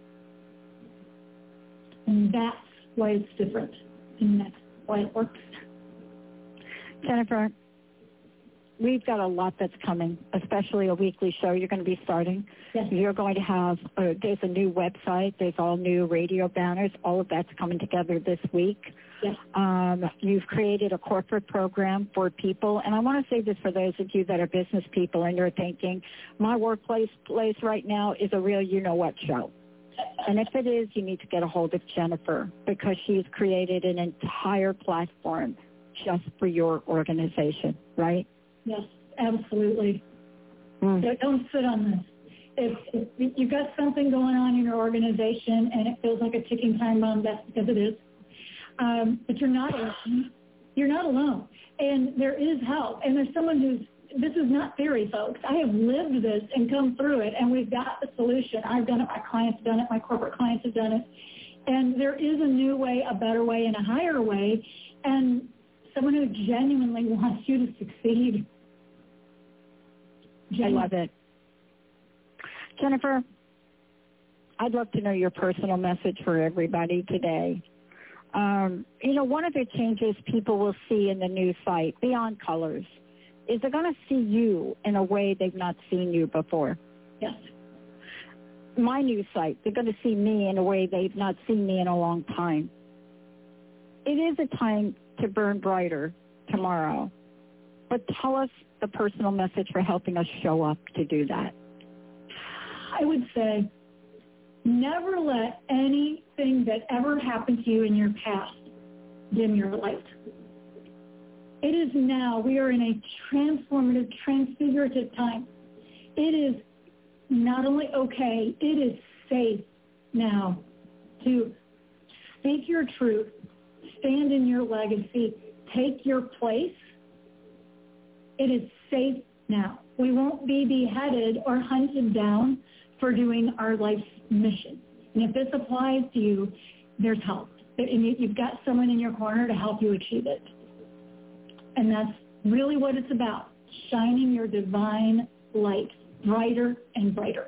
And that's why it's different. And that's why it works. Jennifer, we've got a lot that's coming, especially a weekly show you're going to be starting. Yes. You're going to have, uh, there's a new website, there's all new radio banners, all of that's coming together this week. Yes. Um, you've created a corporate program for people, and I want to say this for those of you that are business people and you're thinking, my workplace place right now is a real you-know-what show. And if it is, you need to get a hold of Jennifer because she's created an entire platform just for your organization, right? Yes, absolutely. Mm. So don't sit on this. If, if you've got something going on in your organization and it feels like a ticking time bomb, that's because it is. Um, but you're not alone. You're not alone. And there is help. And there's someone who's, this is not theory, folks. I have lived this and come through it, and we've got the solution. I've done it. My clients have done it. My corporate clients have done it. And there is a new way, a better way, and a higher way. And someone who genuinely wants you to succeed. I love it. Jennifer, I'd love to know your personal message for everybody today. Um, you know, one of the changes people will see in the new site, Beyond Colors, is they're going to see you in a way they've not seen you before. Yes. My new site, they're going to see me in a way they've not seen me in a long time. It is a time to burn brighter tomorrow. But tell us the personal message for helping us show up to do that. I would say never let anything that ever happened to you in your past dim your light. It is now. We are in a transformative, transfigurative time. It is not only okay, it is safe now to speak your truth, stand in your legacy, take your place. It is safe now. We won't be beheaded or hunted down for doing our life's mission. And if this applies to you, there's help. And you've got someone in your corner to help you achieve it. And that's really what it's about, shining your divine light brighter and brighter.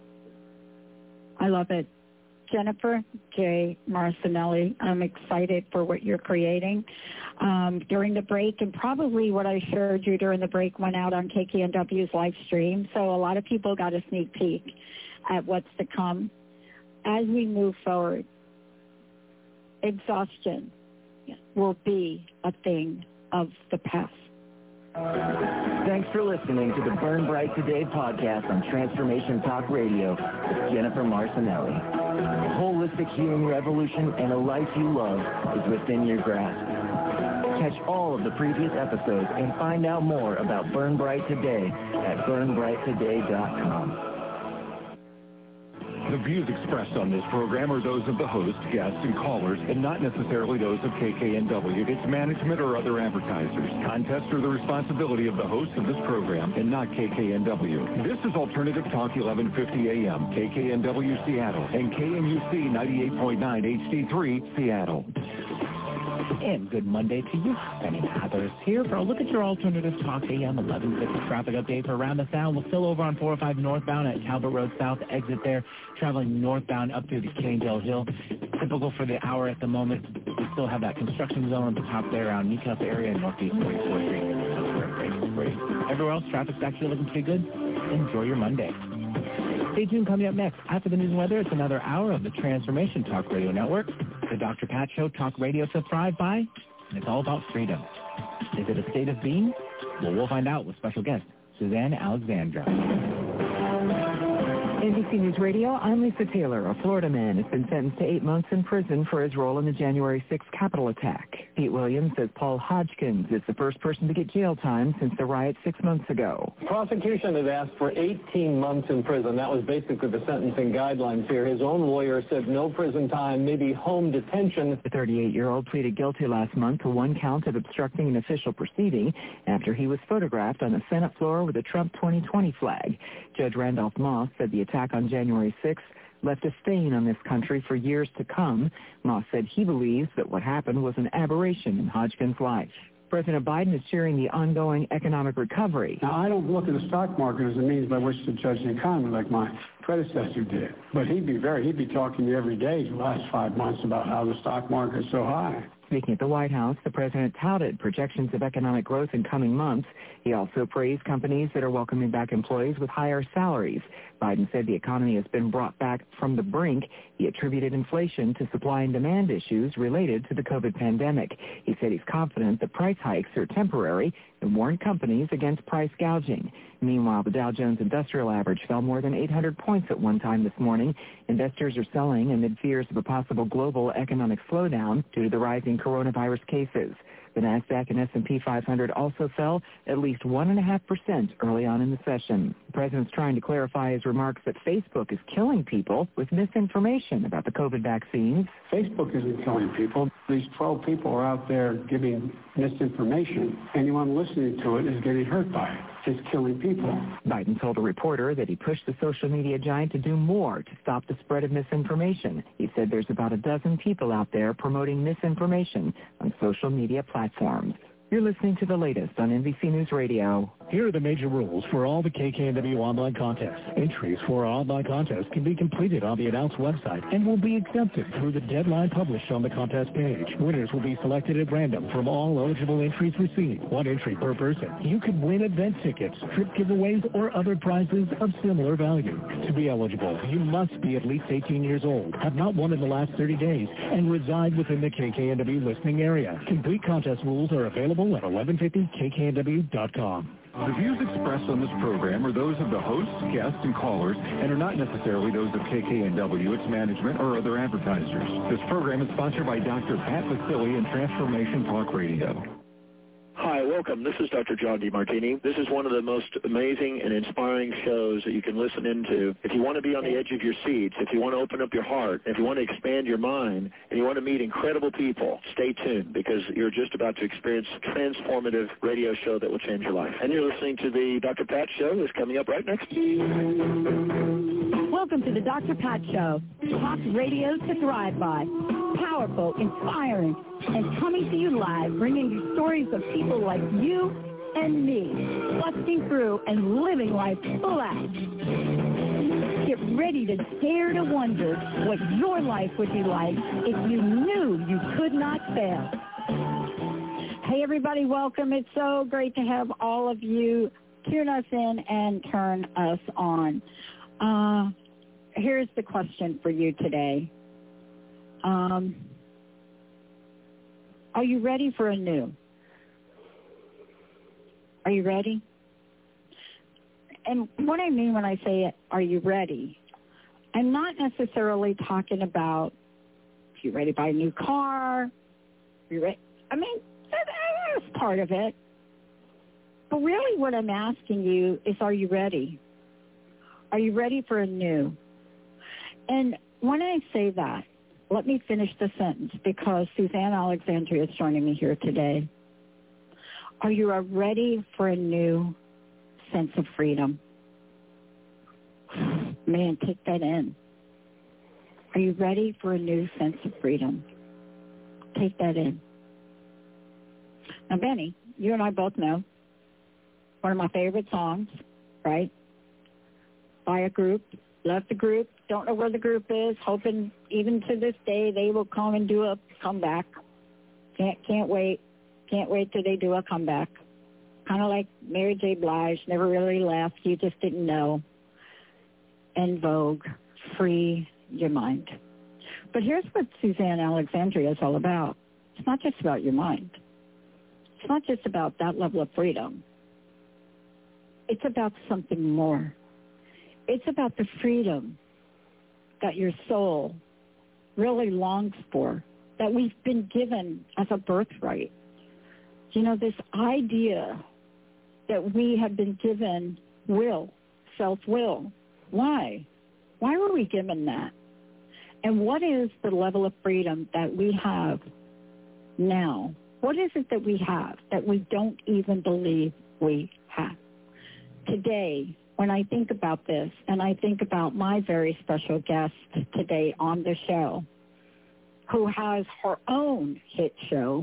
I love it. Jennifer J. Marcinelli, I'm excited for what you're creating. Um, during the break, and probably what I showed you during the break went out on K K N W's live stream, so a lot of people got a sneak peek at what's to come. As we move forward, exhaustion will be a thing of the past. Thanks for listening to the Burn Bright Today podcast on Transformation Talk Radio with Jennifer Marcinelli. A holistic healing revolution and a life you love is within your grasp. Catch all of the previous episodes and find out more about Burn Bright Today at burn bright today dot com. The views expressed on this program are those of the host, guests, and callers, and not necessarily those of K K N W, its management, or other advertisers. Contests are the responsibility of the host of this program and not K K N W. This is Alternative Talk eleven fifty A M, K K N W Seattle, and K M U C ninety-eight point nine H D three Seattle. And good Monday to you. Benny Mathers here for a look at your Alternative Talk A M eleven fifty traffic update for around the Sound. We'll still over on four oh five northbound at Calvert Road South exit there, traveling northbound up through the Canedale Hill. Typical for the hour at the moment, we still have that construction zone at the top there around Newcastle area and Northeast forty-fourth Street. Everywhere else, traffic's actually looking pretty good. Enjoy your Monday. Stay tuned. Coming up next, after the news and weather, it's another hour of the Transformation Talk Radio Network, the Doctor Pat Show, talk radio to thrive by, and it's all about freedom. Is it a state of being? Well, we'll find out with special guest Suzanne Alexandra. N B C News Radio, I'm Lisa Taylor. A Florida man has been sentenced to eight months in prison for his role in the January sixth Capitol attack. Pete Williams says Paul Hodgkins is the first person to get jail time since the riot six months ago. Prosecution had asked for eighteen months in prison. That was basically the sentencing guidelines here. His own lawyer said no prison time, maybe home detention. The thirty-eight-year-old pleaded guilty last month to one count of obstructing an official proceeding after he was photographed on the Senate floor with a Trump twenty twenty flag. Judge Randolph Moss said the attack on January sixth left a stain on this country for years to come. Moss said he believes that what happened was an aberration in Hodgkins' life. President Biden is cheering the ongoing economic recovery. Now, I don't look at the stock market as a means by which to judge the economy like my predecessor did. But he'd be very, he'd be talking to me every day the last five months about how the stock market is so high. Speaking at the White House, the president touted projections of economic growth in coming months. He also praised companies that are welcoming back employees with higher salaries. Biden said the economy has been brought back from the brink. He attributed inflation to supply and demand issues related to the COVID pandemic. He said he's confident the price hikes are temporary and warned companies against price gouging. Meanwhile, the Dow Jones Industrial Average fell more than eight hundred points at one time this morning. Investors are selling amid fears of a possible global economic slowdown due to the rising coronavirus cases. The NASDAQ and S and P five hundred also fell at least one point five percent early on in the session. The president's trying to clarify his remarks that Facebook is killing people with misinformation about the COVID vaccines. Facebook isn't killing people. These twelve people are out there giving misinformation. Anyone listening to it is getting hurt by it. It's killing people. Biden told a reporter that he pushed the social media giant to do more to stop the spread of misinformation. He said there's about a dozen people out there promoting misinformation on social media platforms. You're listening to the latest on N B C News Radio. Here are the major rules for all the K K N W online contests. Entries for our online contest can be completed on the announced website and will be accepted through the deadline published on the contest page. Winners will be selected at random from all eligible entries received. One entry per person. You could win event tickets, trip giveaways, or other prizes of similar value. To be eligible, you must be at least eighteen years old, have not won in the last thirty days, and reside within the K K N W listening area. Complete contest rules are available at eleven fifty K K N W dot com. The views expressed on this program are those of the hosts, guests, and callers, and are not necessarily those of K K N W, its management, or other advertisers. This program is sponsored by Doctor Pat Vasili and Transformation Talk Radio. Hi, welcome. This is Doctor John DeMartini. This is one of the most amazing and inspiring shows that you can listen into. If you want to be on the edge of your seats, if you want to open up your heart, if you want to expand your mind, and you want to meet incredible people, stay tuned because you're just about to experience a transformative radio show that will change your life. And you're listening to the Doctor Pat Show that's coming up right next. Welcome to the Doctor Pat Show. Talk radio to thrive by. Powerful, inspiring, and coming to you live, bringing you stories of people like you and me, busting through and living life full out. Get ready to dare to wonder what your life would be like if you knew you could not fail. Hey, everybody, welcome. It's so great to have all of you tune us in and turn us on. Uh, here's the question for you today. Um, are you ready for a new? Are you ready? And what I mean when I say, are you ready? I'm not necessarily talking about, are you ready to buy a new car? Are you ready? I mean, that, that's part of it. But really what I'm asking you is, are you ready? Are you ready for a new? And when I say that, let me finish the sentence because Suzanne Alexandria is joining me here today. Are you ready for a new sense of freedom? Man, take that in. Are you ready for a new sense of freedom? Take that in. Now, Benny, you and I both know one of my favorite songs, right? By a group left the group, don't know where the group is, hoping even to this day they will come and do a comeback. Can't can't wait. Can't wait till they do a comeback. Kind of like Mary J. Blige, never really left. You just didn't know. En Vogue, free your mind. But here's what Suzanne Alexandria is all about. It's not just about your mind. It's not just about that level of freedom. It's about something more. It's about the freedom that your soul really longs for, that we've been given as a birthright. You know, this idea that we have been given will, self-will. Why? Why were we given that? And what is the level of freedom that we have now? What is it that we have that we don't even believe we have? Today, when I think about this, and I think about my very special guest today on the show, who has her own hit show,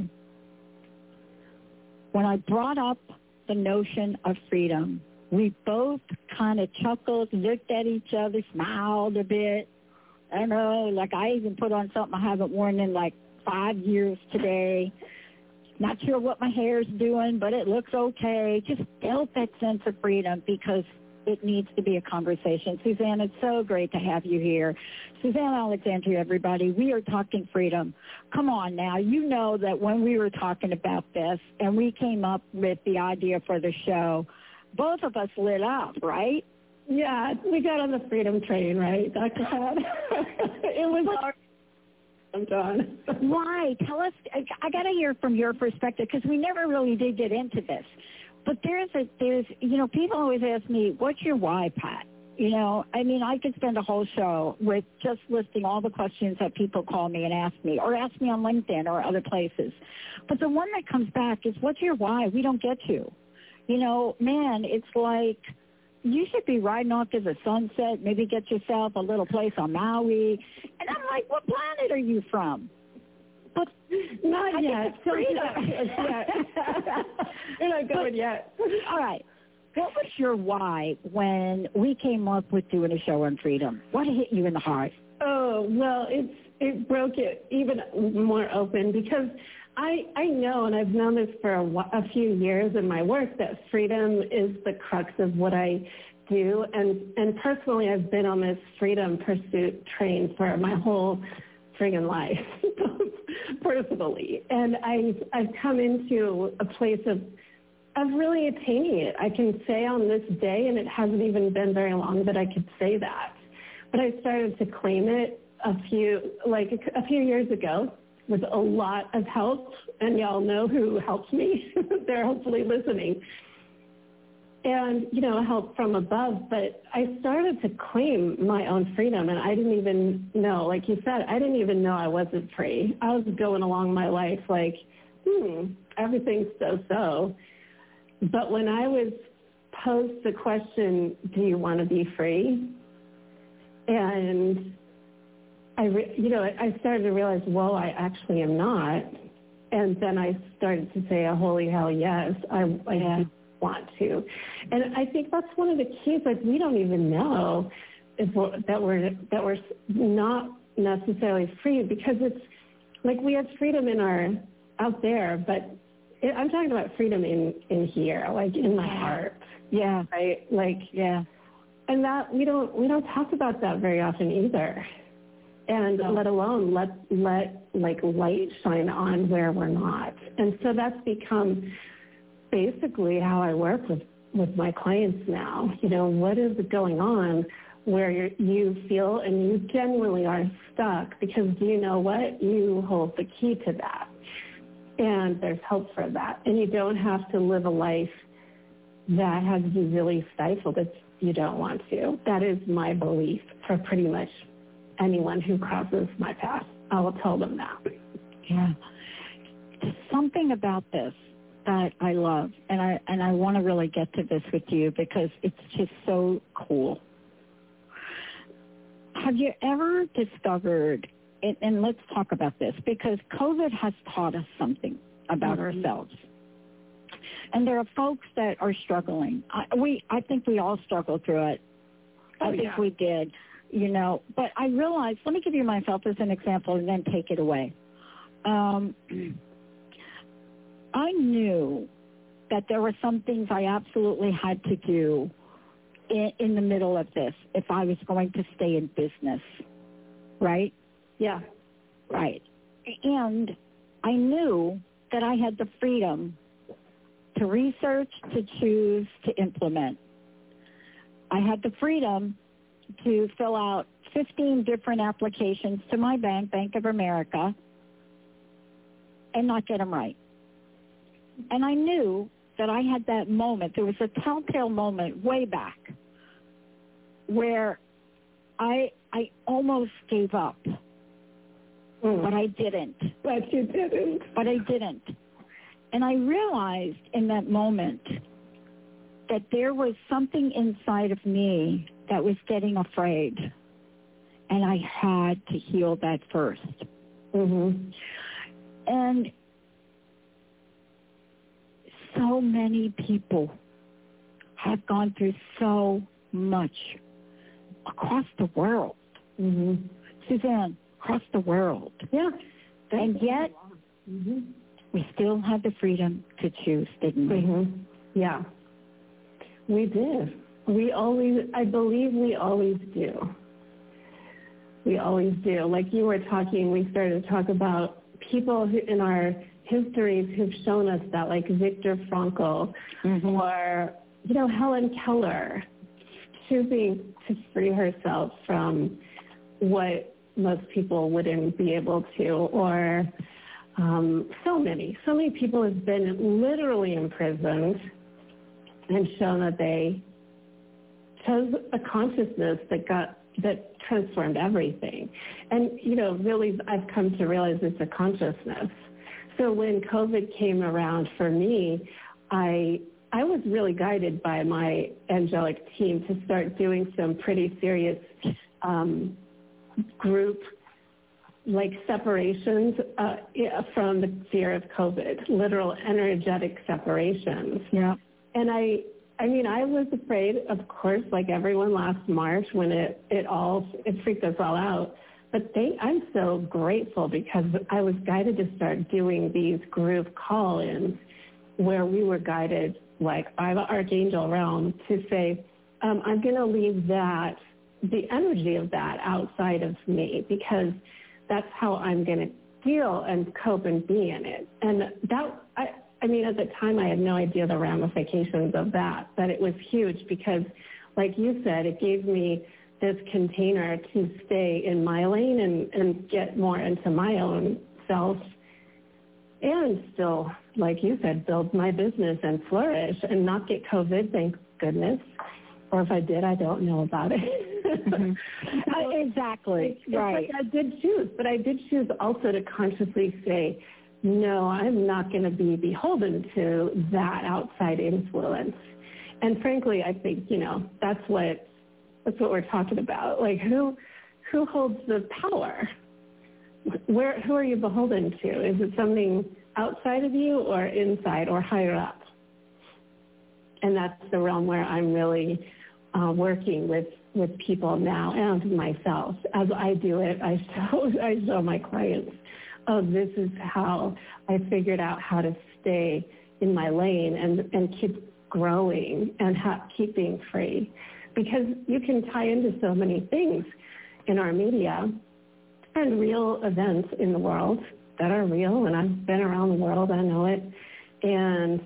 when I brought up the notion of freedom, we both kind of chuckled, looked at each other, smiled a bit. I don't know, like I even put on something I haven't worn in like five years today. Not sure what my hair's doing, but it looks okay. Just felt that sense of freedom because it needs to be a conversation. Suzanne, it's so great to have you here. Suzanne Alexandria, everybody, we are talking freedom. Come on now. You know that when we were talking about this and we came up with the idea for the show, both of us lit up, right? Yeah, we got on the freedom train, right, Doctor Pat? It was our... I'm done. Why? Tell us. I, I got to hear from your perspective because we never really did get into this. But there's a, there's, you know, people always ask me, what's your why, Pat? You know, I mean, I could spend a whole show with just listing all the questions that people call me and ask me or ask me on LinkedIn or other places. But the one that comes back is, what's your why? We don't get you. You know, man, it's like you should be riding off to the sunset, maybe get yourself a little place on Maui. And I'm like, what planet are you from? But not I yet. Freedom. yet. You're not going but, yet. All right. What was your why when we came up with doing a show on freedom? What hit you in the heart? Oh, well, it's it broke it even more open because I I know, and I've known this for a, a few years in my work, that freedom is the crux of what I do. And, and personally, I've been on this freedom pursuit train for my whole friggin' life, personally. And I've, I've come into a place of, of really attaining it. I can say on this day, and it hasn't even been very long that I could say that, but I started to claim it a few, like a, a few years ago with a lot of help, and y'all know who helped me. They're hopefully listening. And, you know, help from above, but I started to claim my own freedom, and I didn't even know, like you said, I didn't even know I wasn't free. I was going along my life like, hmm, everything's so-so. But when I was posed the question, do you want to be free? And, I, re- you know, I started to realize, whoa, I actually am not. And then I started to say, oh, holy hell, yes, I, I yeah. want to. And I think that's one of the keys. Like, we don't even know if we're, that we're that we're not necessarily free, because it's like we have freedom in our out there, but it, I'm talking about freedom in in here, like in my heart. Yeah. Right. Like yeah. And that we don't we don't talk about that very often either. And no. let alone let let like light shine on where we're not. And so that's become basically how I work with, with my clients now. You know, what is going on where you're, you feel and you genuinely are stuck, because do you know what? You hold the key to that. And there's hope for that. And you don't have to live a life that has you really stifled if you don't want to. That is my belief for pretty much anyone who crosses my path. I will tell them that. Yeah. There's something about this that I love, and I and I want to really get to this with you because it's just so cool. Have you ever discovered, and, and let's talk about this, because COVID has taught us something about mm-hmm. ourselves. And there are folks that are struggling. I, we, I think we all struggle through it. I Oh, think yeah. we did, you know. But I realized, let me give you myself as an example and then take it away. Um, I knew that there were some things I absolutely had to do in, in the middle of this if I was going to stay in business, right? Yeah. Right. And I knew that I had the freedom to research, to choose, to implement. I had the freedom to fill out fifteen different applications to my bank, Bank of America, and not get them right. And I knew that I had that moment. There was a telltale moment way back where I I almost gave up, mm. but I didn't. But you didn't. But I didn't. And I realized in that moment that there was something inside of me that was getting afraid. And I had to heal that first. Mm-hmm. And so many people have gone through so much across the world. Mm-hmm. Suzanne, across the world. Yeah. And yet, mm-hmm. we still have the freedom to choose, didn't we? Mm-hmm. Yeah. We did. We always, I believe we always do. We always do. Like you were talking, we started to talk about people who, in our histories who've shown us that, like Viktor Frankl, mm-hmm. or, you know, Helen Keller, choosing to free herself from what most people wouldn't be able to, or um, so many, so many people have been literally imprisoned and shown that they chose a consciousness that got, that transformed everything. And, you know, really I've come to realize it's a consciousness. So when COVID came around for me, I I was really guided by my angelic team to start doing some pretty serious um, group like separations uh, from the fear of COVID, literal energetic separations. Yeah. And I, I mean, I was afraid, of course, like everyone last March when it, it all, it freaked us all out. But they, I'm so grateful because I was guided to start doing these group call-ins where we were guided, like by the Archangel realm, to say, um, I'm going to leave that, the energy of that outside of me because that's how I'm going to deal and cope and be in it. And that, I, I mean, at the time, I had no idea the ramifications of that, but it was huge because, like you said, it gave me this container to stay in my lane and, and get more into my own self and still, like you said, build my business and flourish and not get COVID, thank goodness. Or if I did, I don't know about it. Mm-hmm. uh, exactly. It's right. Like I did choose, but I did choose also to consciously say, no, I'm not going to be beholden to that outside influence. And frankly, I think, you know, that's what that's what we're talking about. Like who who holds the power? Where who are you beholden to? Is it something outside of you or inside or higher up? And that's the realm where I'm really uh, working with, with people now and myself. As I do it, I show I show my clients, oh, this is how I figured out how to stay in my lane and, and keep growing and ha- keep being free. Because you can tie into so many things in our media and real events in the world that are real, and I've been around the world, I know it, and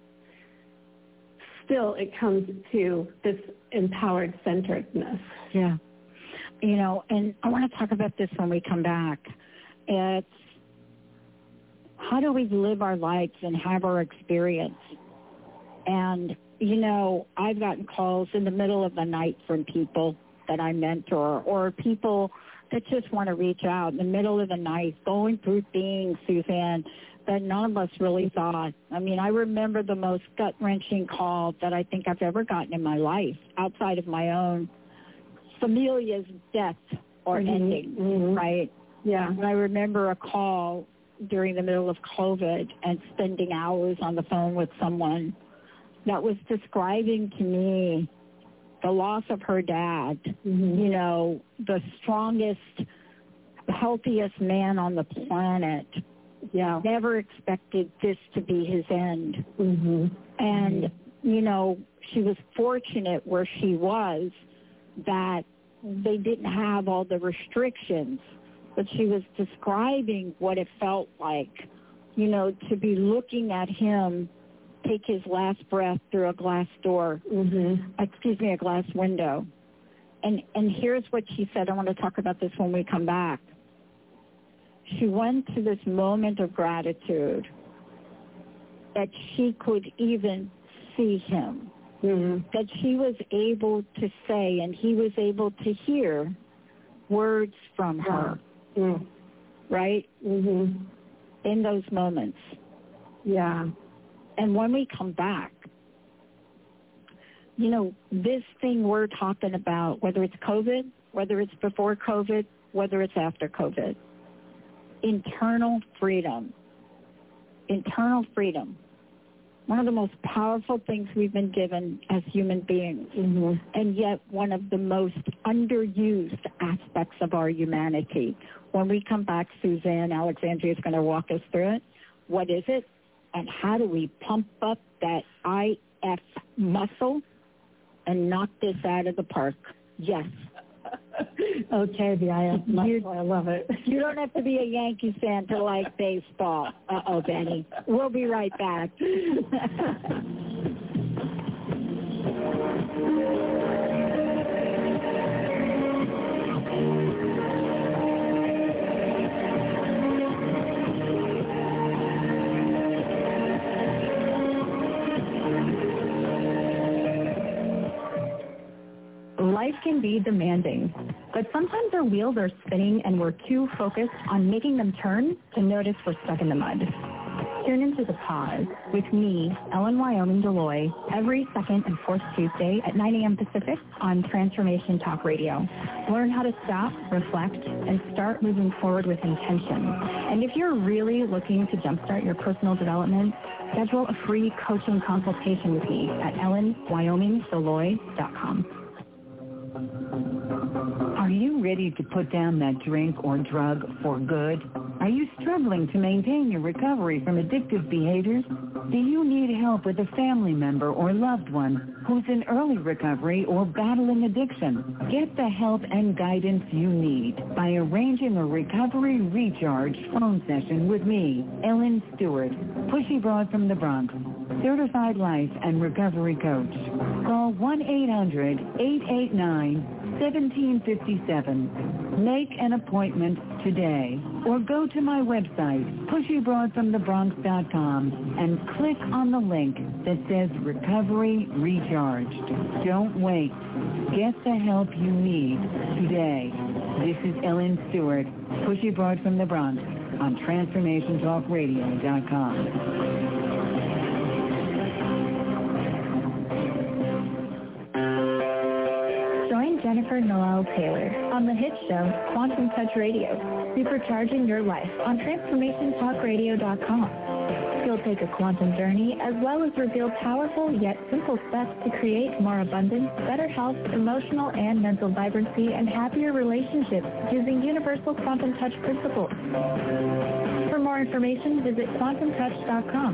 still it comes to this empowered centeredness. Yeah. You know, and I want to talk about this when we come back. It's how do we live our lives and have our experience? And, you know, I've gotten calls in the middle of the night from people that I mentor or people that just want to reach out in the middle of the night, going through things, Suzanne, that none of us really thought. I mean, I remember the most gut-wrenching call that I think I've ever gotten in my life, outside of my own familia's death or mm-hmm. ending, mm-hmm. right? Yeah. And I remember a call during the middle of COVID and spending hours on the phone with someone that was describing to me the loss of her dad, mm-hmm. you know, the strongest, healthiest man on the planet, yeah, never expected this to be his end. Mm-hmm. And, mm-hmm. you know, she was fortunate where she was that they didn't have all the restrictions, but she was describing what it felt like, you know, to be looking at him take his last breath through a glass door, mm-hmm. excuse me, a glass window. And and here's what she said. I want to talk about this when we come back. She went to this moment of gratitude that she could even see him, mm-hmm. that she was able to say and he was able to hear words from her, mm-hmm. right? Mm-hmm. In those moments. Yeah. And when we come back, you know, this thing we're talking about, whether it's COVID, whether it's before COVID, whether it's after COVID, internal freedom, internal freedom, one of the most powerful things we've been given as human beings, mm-hmm. and yet one of the most underused aspects of our humanity. When we come back, Suzanne Alexandria is going to walk us through it. What is it? And how do we pump up that I F muscle and knock this out of the park? Yes. Okay, the I F muscle. You, I love it. You don't have to be a Yankees fan to like baseball. Uh-oh, Benny. We'll be right back. Life can be demanding, but sometimes our wheels are spinning and we're too focused on making them turn to notice we're stuck in the mud. Tune into The Pause with me, Ellen Wyoming Deloy, every second and fourth Tuesday at nine a.m. Pacific on Transformation Talk Radio. Learn how to stop, reflect, and start moving forward with intention. And if you're really looking to jumpstart your personal development, schedule a free coaching consultation with me at ellen wyoming deloy dot com. Are you ready to put down that drink or drug for good? Are you struggling to maintain your recovery from addictive behaviors? Do you need help with a family member or loved one who's in early recovery or battling addiction? Get the help and guidance you need by arranging a Recovery Recharge phone session with me, Ellen Stewart, Pushy Broad from the Bronx, certified life and recovery coach. Call one eight hundred eight eight nine seventeen fifty-seven. Make an appointment today or go to my website, pushy broad from the bronx dot com, and click on the link that says Recovery Recharged. Don't wait. Get the help you need today. This is Ellen Stewart, Pushy Broad from the Bronx on transformation talk radio dot com. Jennifer Noel Taylor on the hit show Quantum Touch Radio, supercharging your life on transformation talk radio dot com. You'll take a quantum journey as well as reveal powerful yet simple steps to create more abundance, better health, emotional and mental vibrancy, and happier relationships using universal quantum touch principles. For more information, visit quantum touch dot com.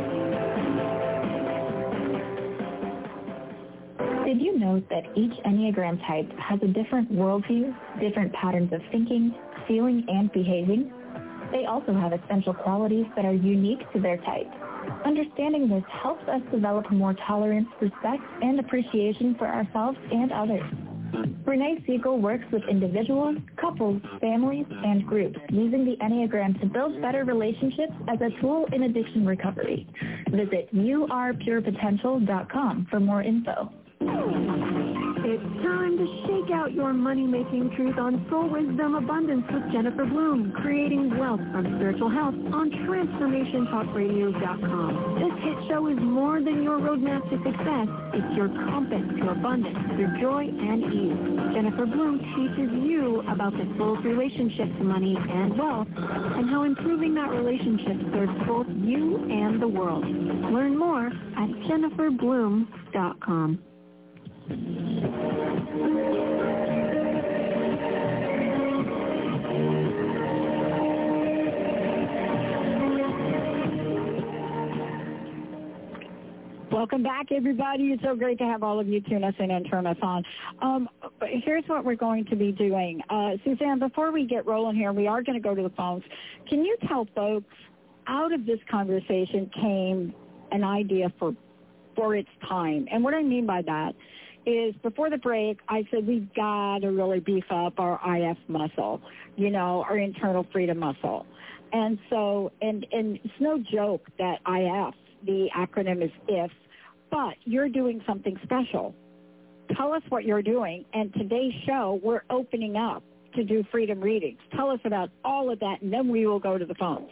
Did you know that each Enneagram type has a different worldview, different patterns of thinking, feeling, and behaving? They also have essential qualities that are unique to their type. Understanding this helps us develop more tolerance, respect, and appreciation for ourselves and others. Renee Siegel works with individuals, couples, families, and groups using the Enneagram to build better relationships as a tool in addiction recovery. Visit you are pure potential dot com for more info. It's time to shake out your money-making truth on Soul Wisdom Abundance with Jennifer Bloom, creating wealth from spiritual health on transformation talk radio dot com. This hit show is more than your roadmap to success. It's your compass to abundance through joy and ease. Jennifer Bloom teaches you about the soul's relationship to money and wealth and how improving that relationship serves both you and the world. Learn more at jennifer bloom dot com. Welcome back, everybody. It's so great to have all of you tune us in and turn us on. Um, here's what we're going to be doing. Uh, Suzanne, before we get rolling here, we are going to go to the phones. Can you tell folks, out of this conversation came an idea for for its time. And what I mean by that is before the break, I said we've got to really beef up our I F muscle, you know, our internal freedom muscle. And so, and, and it's no joke that I F, the acronym is I F, but you're doing something special. Tell us what you're doing. And today's show, we're opening up to do freedom readings. Tell us about all of that, and then we will go to the phones.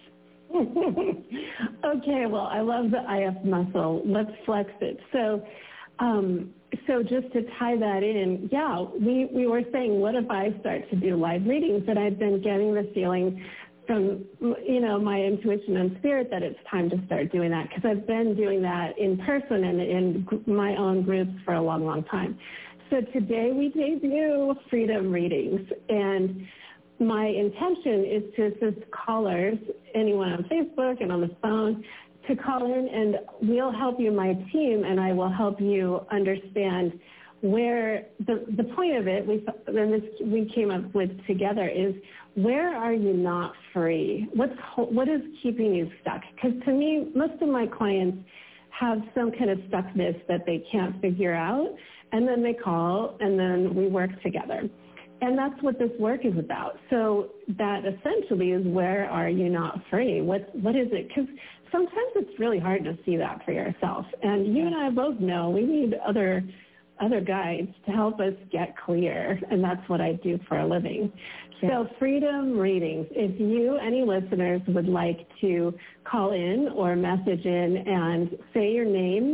Okay, well, I love the I F muscle. Let's flex it. So, um, so just to tie that in, yeah, we, we were saying, what if I start to do live readings? And I've been getting the feeling from, you know, my intuition and spirit that it's time to start doing that, because I've been doing that in person and in my own groups for a long, long time. So today we debut freedom readings, and my intention is to assist callers, anyone on Facebook and on the phone, to call in, and we'll help you, my team, and I will help you understand where the the point of it, we and this we came up with together, is where are you not free? What's what is keeping you stuck? Because to me, most of my clients have some kind of stuckness that they can't figure out, and then they call, and then we work together. And that's what this work is about. So that essentially is, where are you not free? What what is it? Because sometimes it's really hard to see that for yourself. And you and I both know we need other other guides to help us get clear, and that's what I do for a living. So freedom readings. If you, any listeners, would like to call in or message in and say your name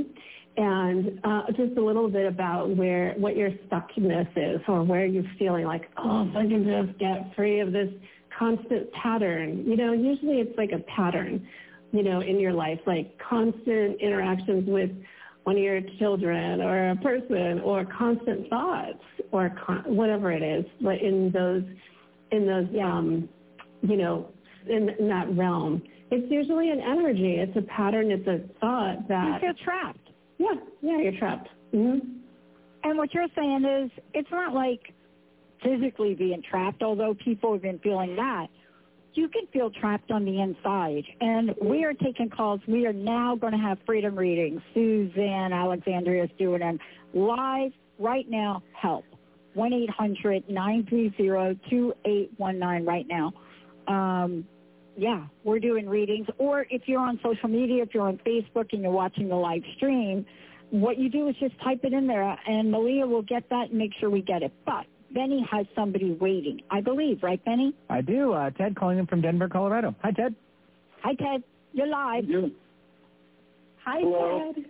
and uh, just a little bit about where what your stuckness is, or where you're feeling like, oh, if I can just get free of this constant pattern. You know, usually it's like a pattern, you know, in your life, like constant interactions with one of your children or a person, or constant thoughts, or con- whatever it is, but in those, in those, um, you know, in, in that realm. It's usually an energy. It's a pattern. It's a thought that... You feel trapped. Yeah, yeah, you're trapped. Mm-hmm. And what you're saying is, it's not like physically being trapped, although people have been feeling that. You can feel trapped on the inside. And we are taking calls. We are now going to have freedom readings. Suzanne Alexandria is doing them live right now. Help. one eight hundred nine three zero two eight one nine right now. Um, yeah, we're doing readings. Or if you're on social media, if you're on Facebook and you're watching the live stream, what you do is just type it in there, and Malia will get that and make sure we get it. But Benny has somebody waiting, I believe, right, Benny? I do. Uh, Ted calling in from Denver, Colorado. Hi, Ted. Hi, Ted. You're live. You. Hi, Hello. Ted.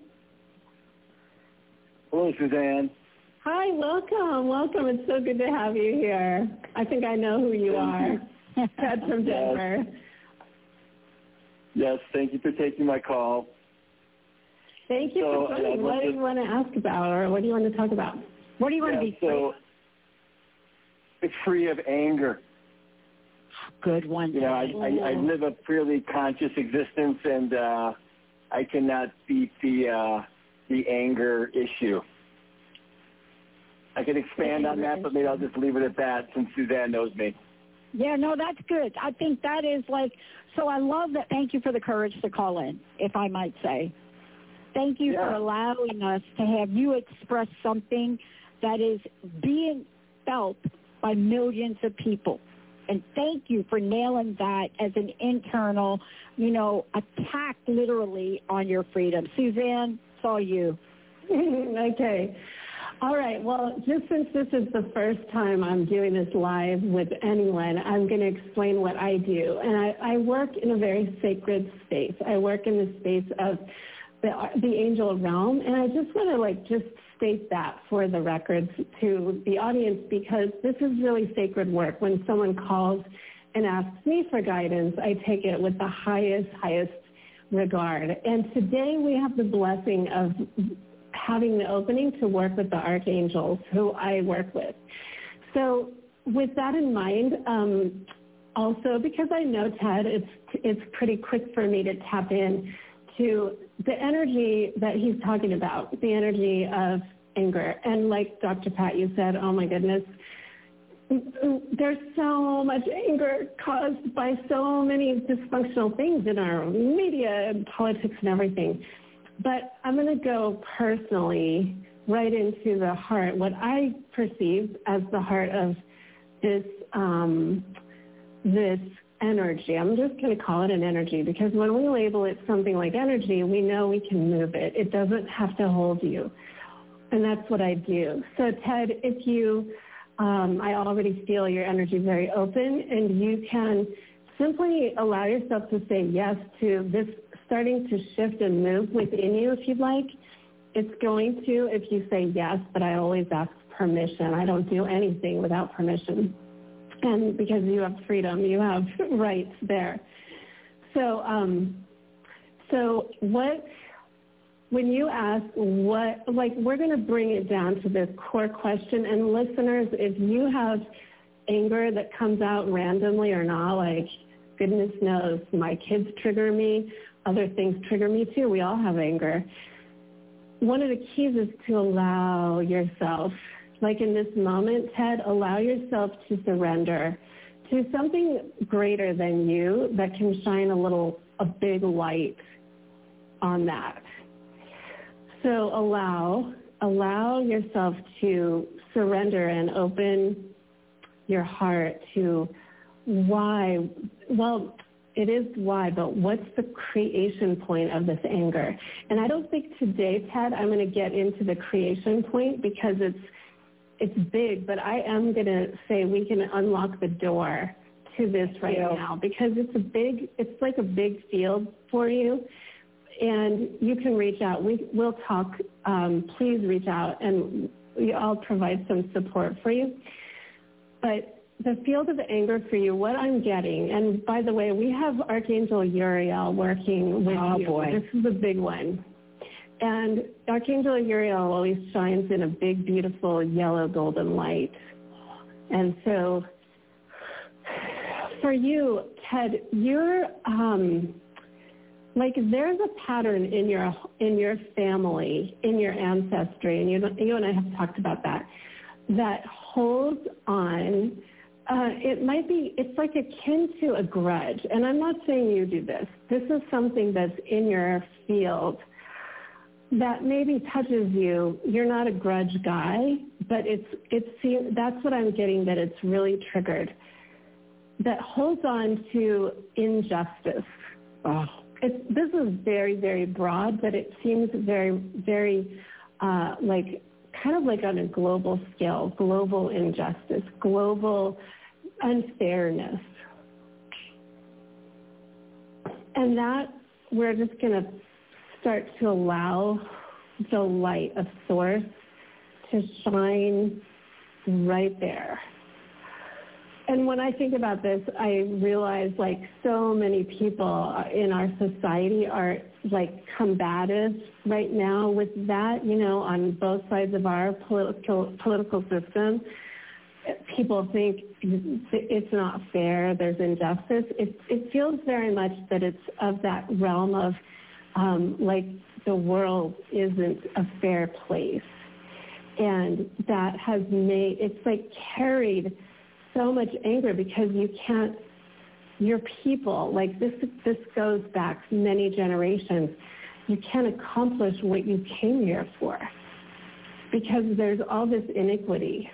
Hello, Suzanne. Hi, welcome. Welcome. It's so good to have you here. I think I know who you are. Ted from Denver. Yes. yes, thank you for taking my call. Thank you so, for coming. uh, What do you want to ask about, or what do you want to talk about? What do you want yeah, to be free so, It's free of anger. Good one. You know, I, I, I live a fairly conscious existence, and uh, I cannot beat the uh, the anger issue. I can expand on that, but maybe I'll just leave it at that since Suzanne knows me. Yeah, no, that's good. I think that is like, so I love that. Thank you for the courage to call in, if I might say. Thank you yeah. for allowing us to have you express something that is being felt by millions of people. And thank you for nailing that as an internal, you know, attack literally on your freedom. Suzanne, it's all you. Okay. All right. Well, just since this is the first time I'm doing this live with anyone, I'm going to explain what I do. And I, I work in a very sacred space. I work in the space of the, the angel realm. And I just want to, like, just state that for the records to the audience, because this is really sacred work. When someone calls and asks me for guidance, I take it with the highest, highest regard. And today we have the blessing of having the opening to work with the archangels who I work with. So with that in mind, um, also because I know Ted, it's it's pretty quick for me to tap in to the energy that he's talking about, the energy of anger. And like Doctor Pat, you said, oh my goodness, there's so much anger caused by so many dysfunctional things in our media and politics and everything. But I'm going to go personally right into the heart, what I perceive as the heart of this um, this energy. I'm just going to call it an energy because when we label it something like energy, we know we can move it. It doesn't have to hold you. And that's what I do. So Ted, if you, um, I already feel your energy very open, and you can simply allow yourself to say yes to this starting to shift and move within you if you'd like. It's going to if you say yes, but I always ask permission. I don't do anything without permission. And because you have freedom, you have rights there. So, um, so what, when you ask what, like we're going to bring it down to this core question. And listeners, if you have anger that comes out randomly or not, like goodness knows, my kids trigger me, other things trigger me too. We all have anger. One of the keys is to allow yourself, like in this moment, Ted, allow yourself to surrender to something greater than you that can shine a little, a big light on that. So allow, allow yourself to surrender and open your heart to why, well, it is why, but what's the creation point of this anger? And I don't think today, Ted, I'm going to get into the creation point because it's it's big, but I am going to say we can unlock the door to this right yeah. now because it's a big, it's like a big field for you, and you can reach out. We, we'll talk. Um, please reach out, and we, I'll provide some support for you. But the field of anger for you, what I'm getting, and by the way, we have Archangel Uriel working with oh, you. Boy. This is a big one. And Archangel Uriel always shines in a big, beautiful yellow golden light. And so for you, Ted, you're um, like there's a pattern in your in your family, in your ancestry, and you, you and I have talked about that, that holds on. Uh, it might be, it's like akin to a grudge. And I'm not saying you do this. This is something that's in your field that maybe touches you. You're not a grudge guy, but it's it's that's what I'm getting, that it's really triggered. That holds on to injustice. Oh. It's, this is very, very broad, but it seems very, very uh, like kind of like on a global scale, global injustice, global unfairness. And that we're just going to start to allow the light of Source to shine right there. And when I think about this, I realize like so many people in our society are like combative right now with that, you know, on both sides of our political political system. People think it's not fair, there's injustice. It, it feels very much that it's of that realm of um, like the world isn't a fair place. And that has made, it's like carried so much anger because you can't, your people, like this, this goes back many generations, you can't accomplish what you came here for because there's all this iniquity.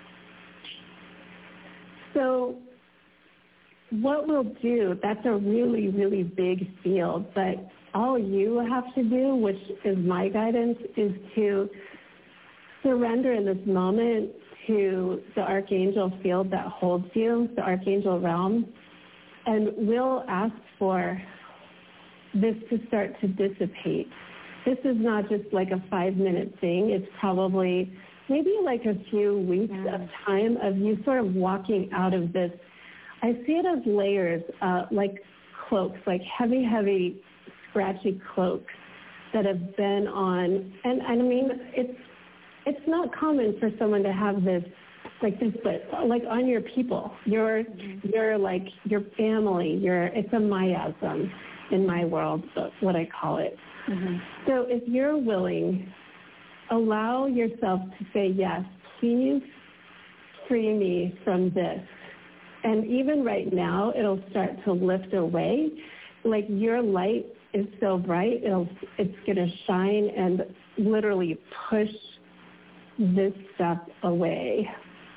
So what we'll do, that's a really, really big field, but all you have to do, which is my guidance, is to surrender in this moment to the archangel field that holds you, the archangel realm, and we'll ask for this to start to dissipate. This is not just like a five-minute thing. It's probably maybe like a few weeks yeah. of time of you sort of walking out of this. I see it as layers, uh, like cloaks, like heavy, heavy, scratchy cloaks that have been on, and, and I mean, it's it's not common for someone to have this like this, but like on your people, your mm-hmm. your like your family, your it's a miasm in my world, that's what I call it. Mm-hmm. So if you're willing, allow yourself to say yes, please free me from this. And even right now, it'll start to lift away. Like your light is so bright, it'll it's going to shine and literally push this stuff away.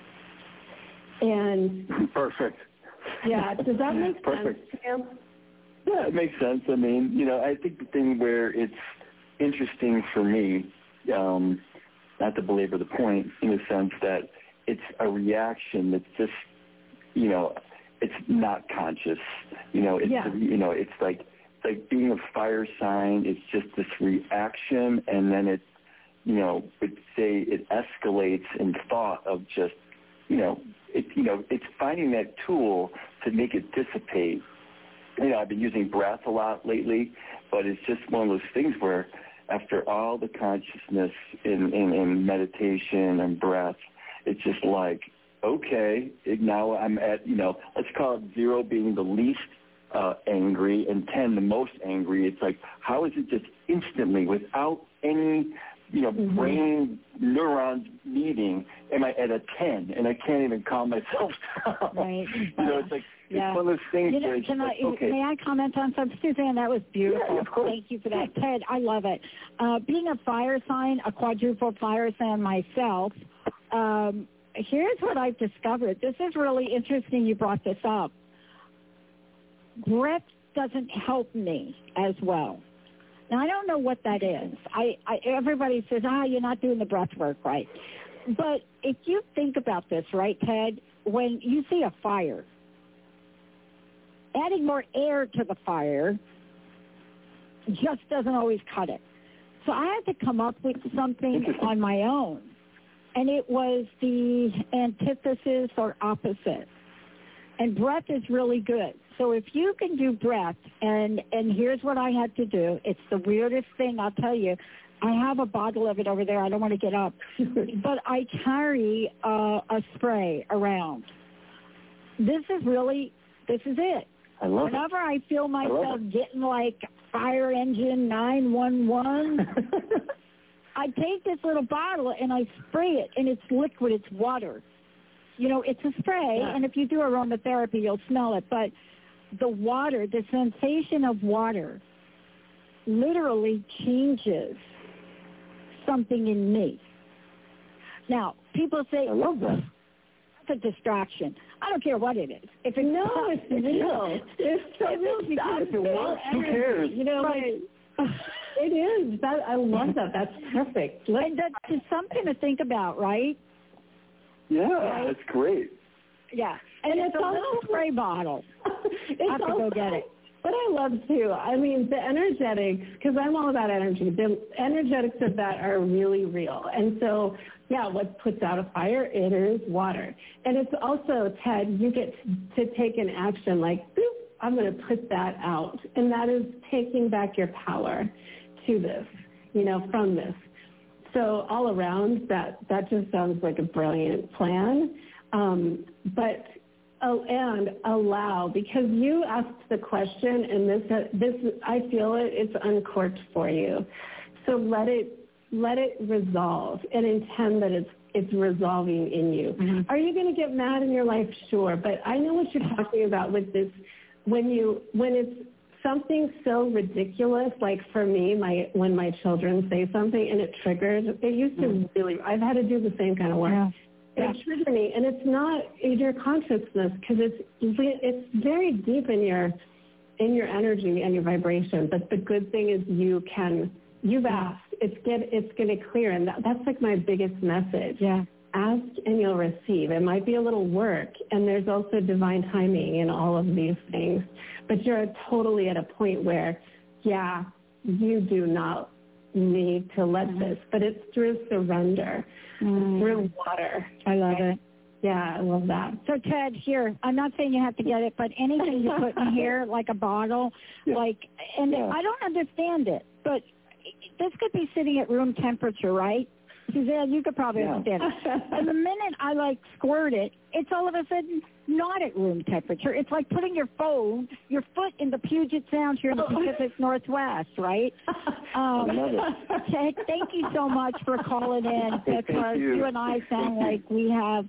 And perfect. Yeah, does that make perfect. sense, Sam? Yeah, it makes sense. I mean, you know, I think the thing where it's interesting for me, um, not to belabor the point, in the sense that it's a reaction that's just, you know, it's not conscious. You know, it's yeah. you know, it's like it's like being a fire sign. It's just this reaction, and then it, you know, it say it escalates in thought of just, you know, it you know, it's finding that tool to make it dissipate. You know, I've been using breath a lot lately, but it's just one of those things where after all the consciousness in, in, in meditation and breath, it's just like, okay, now I'm at, you know, let's call it zero being the least uh, angry and ten the most angry. It's like, how is it just instantly, without any, you know, mm-hmm. brain neurons meeting, am I at a ten and I can't even calm myself down? Right. You know, it's like, yeah. it's one of those things you know, where it's can like, I, okay. May I comment on something? Suzanne, that was beautiful. Yeah, of course. Thank you for that. Ted, I love it. Uh, being a fire sign, a quadruple fire sign myself, um, here's what I've discovered. This is really interesting you brought this up. Breath doesn't help me as well. Now, I don't know what that is. I, I everybody says, ah, you're not doing the breath work right. But if you think about this, right, Ted, when you see a fire, adding more air to the fire just doesn't always cut it. So I had to come up with something on my own. And it was the antithesis or opposite. And breath is really good. So if you can do breath, and, and here's what I had to do. It's the weirdest thing, I'll tell you. I have a bottle of it over there. I don't want to get up. But I carry uh, a spray around. This is really, this is it. I love Whenever it. I feel myself I getting like fire engine nine one one, I take this little bottle and I spray it, and it's liquid. It's water. You know, it's a spray, yeah. And if you do aromatherapy, you'll smell it. But the water, the sensation of water literally changes something in me. Now, people say, I love that. That's a distraction. I don't care what it is. If it no, it's real. It's so real because if it works, who cares? You know, right. like, it is. That I love that. That's perfect. Let's, and that's something to think about, right? Yeah, right? That's great. Yeah, and, and it's, it's a little spray bottle. It's I have to also, go get it. What I love too, I mean, the energetics, because I'm all about energy. The energetics of that are really real, and so yeah, what puts out a fire? It is water, and it's also, Ted, you get to take an action like, boop, I'm going to put that out, and that is taking back your power to this, you know, from this. So all around, that that just sounds like a brilliant plan, um, but. Oh, and allow, because you asked the question, and this, this, I feel it, it's uncorked for you. So let it, let it resolve, and intend that it's, it's resolving in you. Mm-hmm. Are you going to get mad in your life? Sure, but I know what you're talking about with this. When you, when it's something so ridiculous, like for me, my when my children say something and it triggers, it used to mm-hmm. really. I've had to do the same kind of work. Yeah. Yeah. It triggered me, and it's not in your consciousness because it's it's very deep in your in your energy and your vibration. But the good thing is you can you've asked. It's get it's going to clear, and that, that's like my biggest message. Yeah, ask and you'll receive. It might be a little work, and there's also divine timing in all of these things. But you're totally at a point where, yeah, you do not need to let mm-hmm. this, but it's through surrender. Mm. Through water. I love it. Yeah, I love that. So, Ted, here, I'm not saying you have to get it, but anything you put in here, like a bottle, yeah. like, and yeah. I don't understand it, but this could be sitting at room temperature, right? Suzanne, you could probably Yeah. understand it. And the minute I, like, squirt it, it's all of a sudden not at room temperature. It's like putting your phone, your foot in the Puget Sound here in the Pacific Northwest, right? Um, I love it. Ted, thank you so much for calling in, because you. you and I sound like we have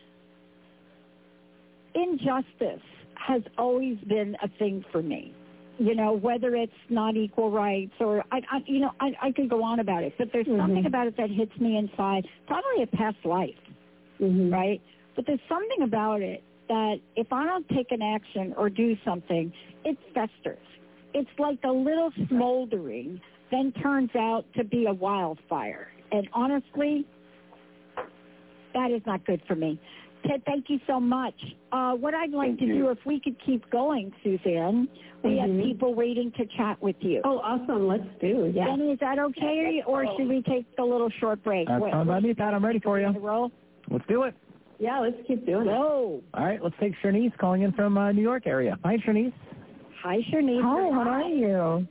injustice has always been a thing for me. You know, whether it's not equal rights or, I, I you know, I, I could go on about it, but there's mm-hmm. something about it that hits me inside, probably a past life, mm-hmm. right? But there's something about it that if I don't take an action or do something, it festers. It's like a little smoldering, then turns out to be a wildfire. And honestly, that is not good for me. Ted, thank you so much. Uh, what I'd like Thank to you. do, if we could keep going, Suzanne, we mm-hmm. have people waiting to chat with you. Oh, awesome. Let's do. Yeah. Jenny, is that okay, or should we take a little short break? That's fine by me, Pat. I'm ready for you. Roll? Let's do it. Yeah, let's keep doing it. Go. All right, let's take Shanice calling in from uh, New York area. Hi, Shanice. Hi, Shanice. Hi, how are you?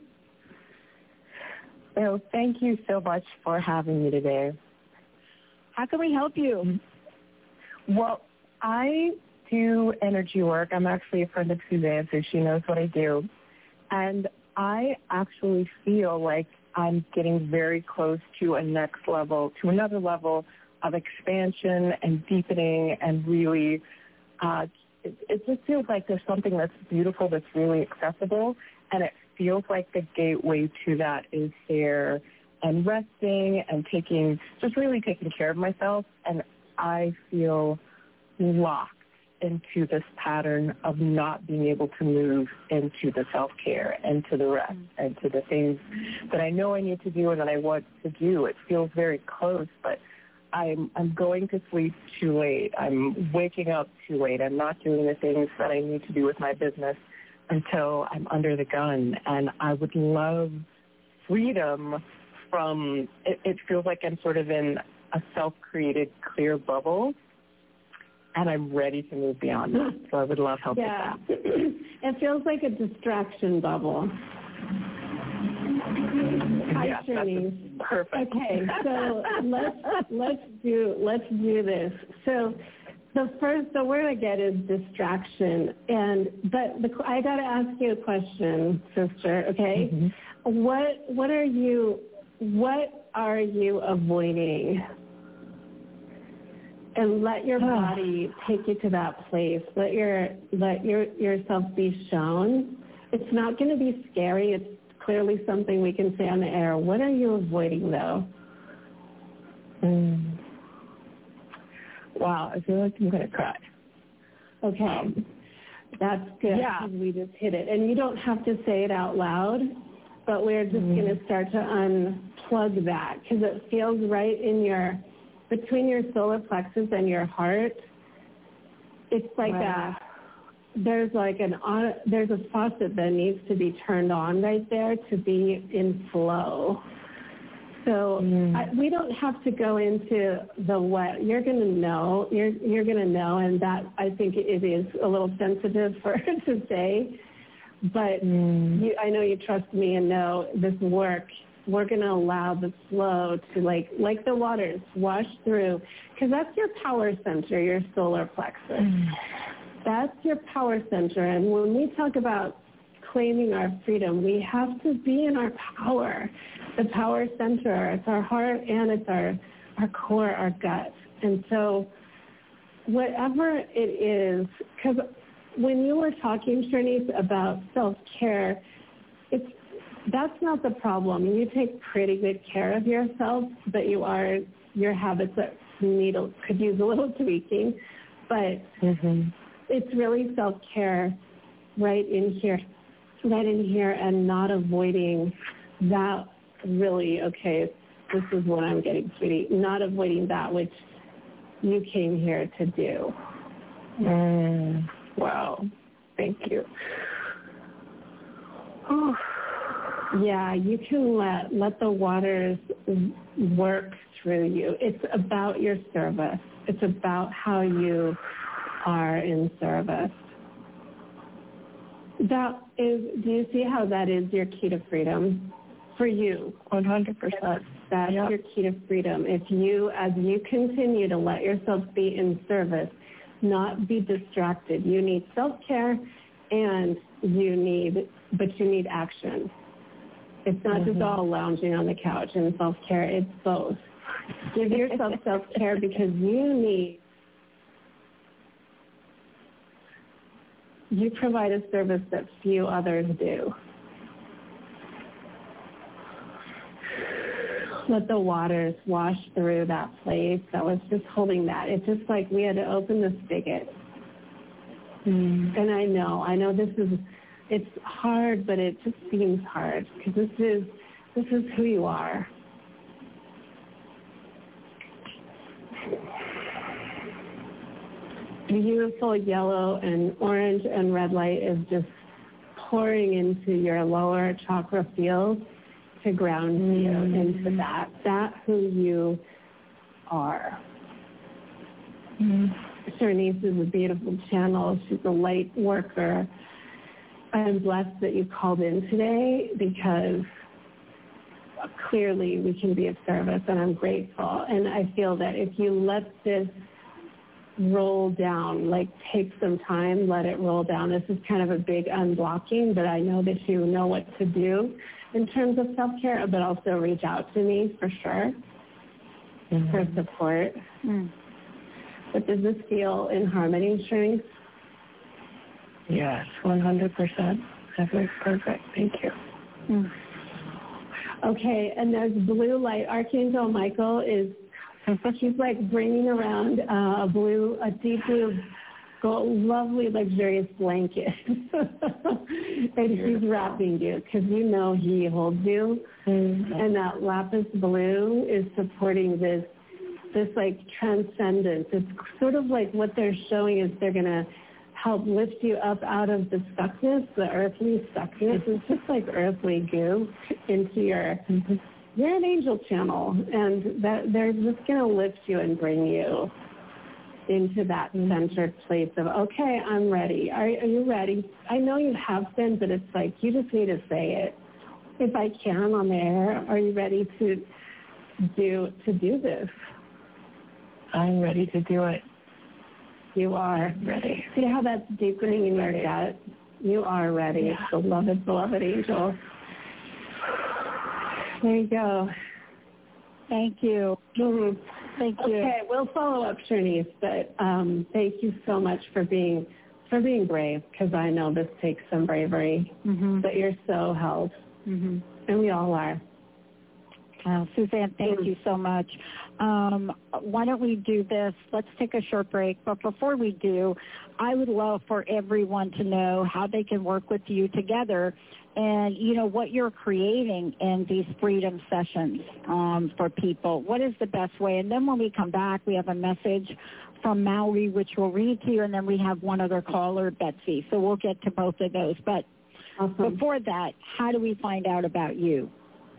So thank you so much for having me today. How can we help you? Well, I do energy work. I'm actually a friend of Suzanne, so she knows what I do. And I actually feel like I'm getting very close to a next level, to another level of expansion and deepening, and really, uh, it, it just feels like there's something that's beautiful, that's really accessible, and it feels like the gateway to that is there, and resting and taking, just really taking care of myself. And I feel locked into this pattern of not being able to move into the self-care and to the rest mm-hmm. and to the things that I know I need to do and that I want to do. It feels very close, but I'm I'm going to sleep too late. I'm waking up too late. I'm not doing the things that I need to do with my business until I'm under the gun. And I would love freedom from, it, it feels like I'm sort of in a self-created clear bubble, and I'm ready to move beyond that. So I would love help yeah. with that. It feels like a distraction bubble. Hi, yeah, Shanice. Perfect. Okay, so let's let's do let's do this. So the first the word I get is distraction, and but the, I got to ask you a question, sister. Okay, mm-hmm. what what are you what are you avoiding? And let your body take you to that place. Let your let your yourself be shown. It's not going to be scary. It's clearly something we can say on the air. What are you avoiding, though? Mm. Wow, I feel like I'm going to cry. Okay, um, that's good. Yeah, we just hit it, and you don't have to say it out loud, but we're just mm. going to start to unplug that because it feels right in your. Between your solar plexus and your heart, it's like wow. a, there's like an, there's a faucet that needs to be turned on right there to be in flow. So mm. I, we don't have to go into the what. You're going to know. You're you're going to know, and that I think it is a little sensitive for to say. But mm. you, I know you trust me and know this work. We're going to allow the flow to, like like the waters, wash through, because that's your power center, your solar plexus. Mm. That's your power center. And when we talk about claiming our freedom, we have to be in our power, the power center. It's our heart and it's our, our core, our gut. And so whatever it is, because when you were talking, Shanice, about self-care, it's that's not the problem. You take pretty good care of yourself, but you are, your habits that need, could use a little tweaking. But mm-hmm. it's really self-care right in here, right in here, and not avoiding that really, okay, this is what I'm getting, sweetie, not avoiding that which you came here to do. Mm, wow. Thank you. Oh. Yeah, you can let let the waters work through you. It's about your service. It's about how you are in service. That is, do you see how that is your key to freedom? for you. one hundred percent. That's yep. your key to freedom. If you, as you continue to let yourself be in service, not be distracted. You need self-care and you need, but you need action. It's not mm-hmm. just all lounging on the couch and self-care. It's both. Give yourself self-care because you need, you provide a service that few others do. Let the waters wash through that place that was just holding that. It's just like we had to open the spigot. Mm. And I know, I know this is, it's hard, but it just seems hard because this is, this is who you are. Beautiful yellow and orange and red light is just pouring into your lower chakra field to ground mm. you into that, that who you are. Mm. Shanice is a beautiful channel. She's a light worker. I'm blessed that you called in today because clearly we can be of service, and I'm grateful. And I feel that if you let this roll down, like take some time, let it roll down. This is kind of a big unblocking, but I know that you know what to do in terms of self-care, but also reach out to me for sure mm-hmm. for support. Mm. But does this feel in harmony, Shanice? Yes, one hundred percent. That was perfect. Thank you. Mm. Okay, and there's blue light. Archangel Michael is, he's like bringing around uh, a blue, a deep blue, gold, lovely, luxurious blanket. And he's wrapping you because you know he holds you. Mm-hmm. And that lapis blue is supporting this, this like transcendence. It's sort of like what they're showing is they're going to help lift you up out of the stuckness, the earthly stuckness. It's just like earthly goo into your, mm-hmm. you're an angel channel, and that they're just going to lift you and bring you into that centered place of, okay, I'm ready. Are, are you ready? I know you have been, but it's like you just need to say it. If I can on the air, are you ready to do to do this? I'm ready to do it. You are ready. See how that's deepening in your gut? You are ready. Yeah. Beloved, beloved angel. There you go. Thank you. Mm-hmm. Thank you. Okay, we'll follow up, Shanice, but um, thank you so much for being for being brave, because I know this takes some bravery, mm-hmm. but you're so held, mm-hmm. and we all are. Well, Suzanne, thank you so much. Um, why don't we do this? Let's take a short break. But before we do, I would love for everyone to know how they can work with you together and, you know, what you're creating in these freedom sessions um, for people. What is the best way? And then when we come back, we have a message from Maui, which we'll read to you, and then we have one other caller, Betsy. So we'll get to both of those. But awesome. Before that, how do we find out about you?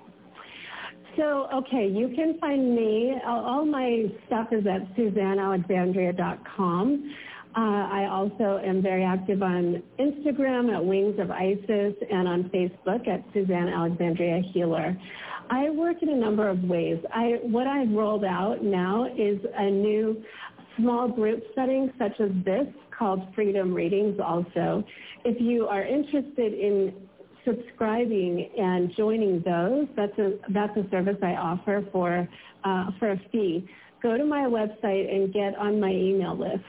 So, okay, you can find me. All, all my stuff is at Suzanne Alexandria dot com. Uh, I also am very active on Instagram at Wings of Isis and on Facebook at Suzanne Alexandria Healer. I work in a number of ways. I, what I've rolled out now is a new small group setting such as this called Freedom Readings also. If you are interested in subscribing and joining those, that's a that's a service I offer for uh, for a fee. Go to my website and get on my email list.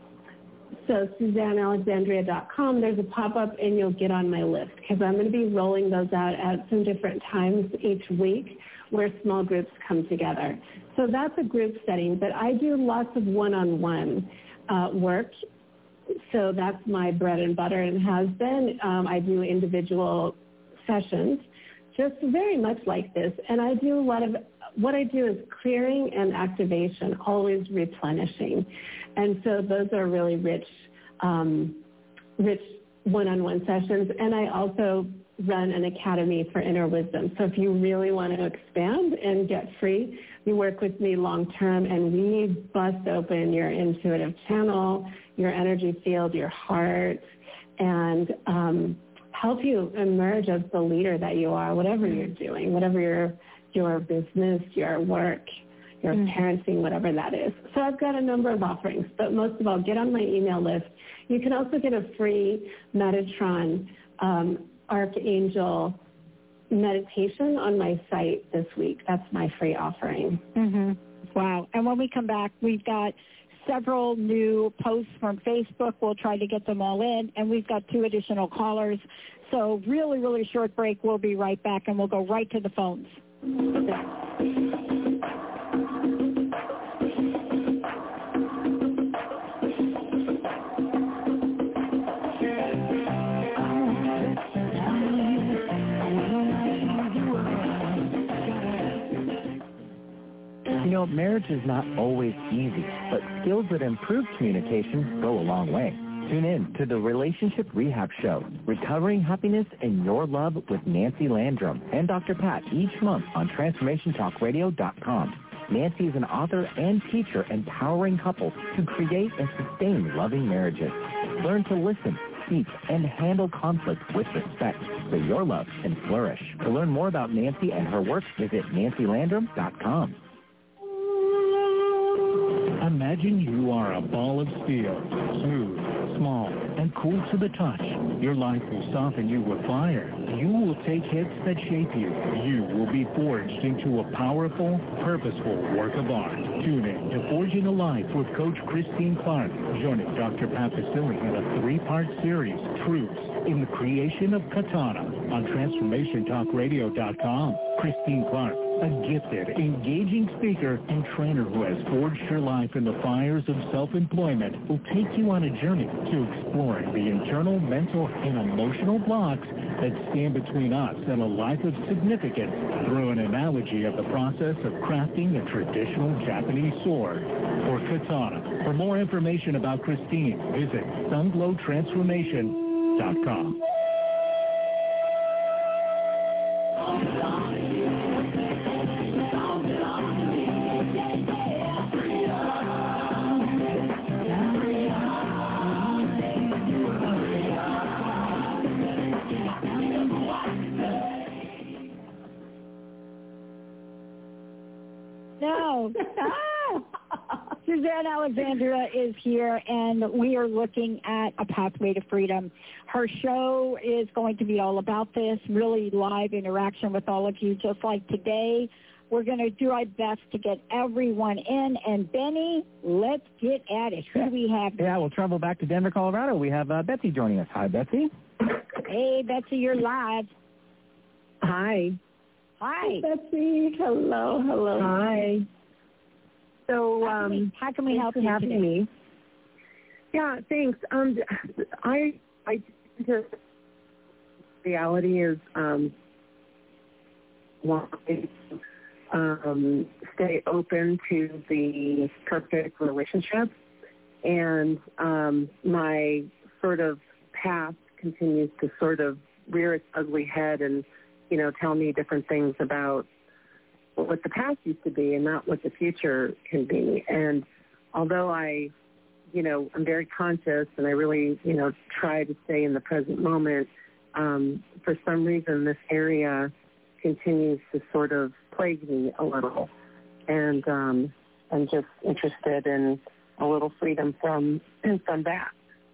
So Suzanne Alexandria dot com, there's a pop-up and you'll get on my list because I'm going to be rolling those out at some different times each week where small groups come together. So that's a group setting, but I do lots of one-on-one uh, work. So that's my bread and butter and has been. Um, I do individual sessions, just very much like this. And I do a lot of, what I do is clearing and activation, always replenishing. And so those are really rich, um, rich one-on-one sessions. And I also run an academy for inner wisdom. So if you really want to expand and get free, you work with me long-term and we bust open your intuitive channel, your energy field, your heart, and um, help you emerge as the leader that you are, whatever you're doing, whatever your your business, your work, your mm-hmm. parenting, whatever that is. So I've got a number of offerings, but most of all, get on my email list. You can also get a free Metatron um, Archangel meditation on my site this week. That's my free offering. Mm-hmm. Wow. And when we come back, we've got several new posts from Facebook. We'll try to get them all in, and we've got two additional callers. So really, really short break. We'll be right back, and we'll go right to the phones. You know, marriage is not always easy, but skills that improve communication go a long way. Tune in to the Relationship Rehab Show, Recovering Happiness in Your Love with Nancy Landrum and Doctor Pat each month on transformation talk radio dot com. Nancy is an author and teacher empowering couples to create and sustain loving marriages. Learn to listen, speak, and handle conflict with respect so your love can flourish. To learn more about Nancy and her work, visit nancy landrum dot com. Imagine you are a ball of steel, smooth, small, and cool to the touch. Your life will soften you with fire. You will take hits that shape you. You will be forged into a powerful, purposeful work of art. Tune in to Forging a Life with Coach Christine Clark, joining Doctor Pat Baccili in a three-part series, Truths in the Creation of Katana, on transformation talk radio dot com. Christine Clark, a gifted, engaging speaker and trainer who has forged her life in the fires of self-employment, will take you on a journey to exploring the internal, mental, and emotional blocks that stand between us and a life of significance through an analogy of the process of crafting a traditional Japanese sword, or katana. For more information about Christine, visit sunglow transformation dot com. No. Suzanne Alexandria is here, and we are looking at A Pathway to Freedom. Her show is going to be all about this, really live interaction with all of you, just like today. We're going to do our best to get everyone in. And, Benny, let's get at it. Who do we have? Yeah, we'll travel back to Denver, Colorado. We have uh, Betsy joining us. Hi, Betsy. Hey, Betsy, you're live. Hi. Hi. Hi, Betsy. Hello, hello. Hi. So, how can we, um, how can we help for you having today? me? Yeah, thanks. Um, I, I, just, reality is, um, wanting to um, stay open to the perfect relationship, and um, my sort of past continues to sort of rear its ugly head and, you know, tell me different things about what the past used to be and not what the future can be. And although I, you know, I'm very conscious and I really, you know, try to stay in the present moment, um, for some reason this area continues to sort of plague me a little. And um, I'm just interested in a little freedom from, from that.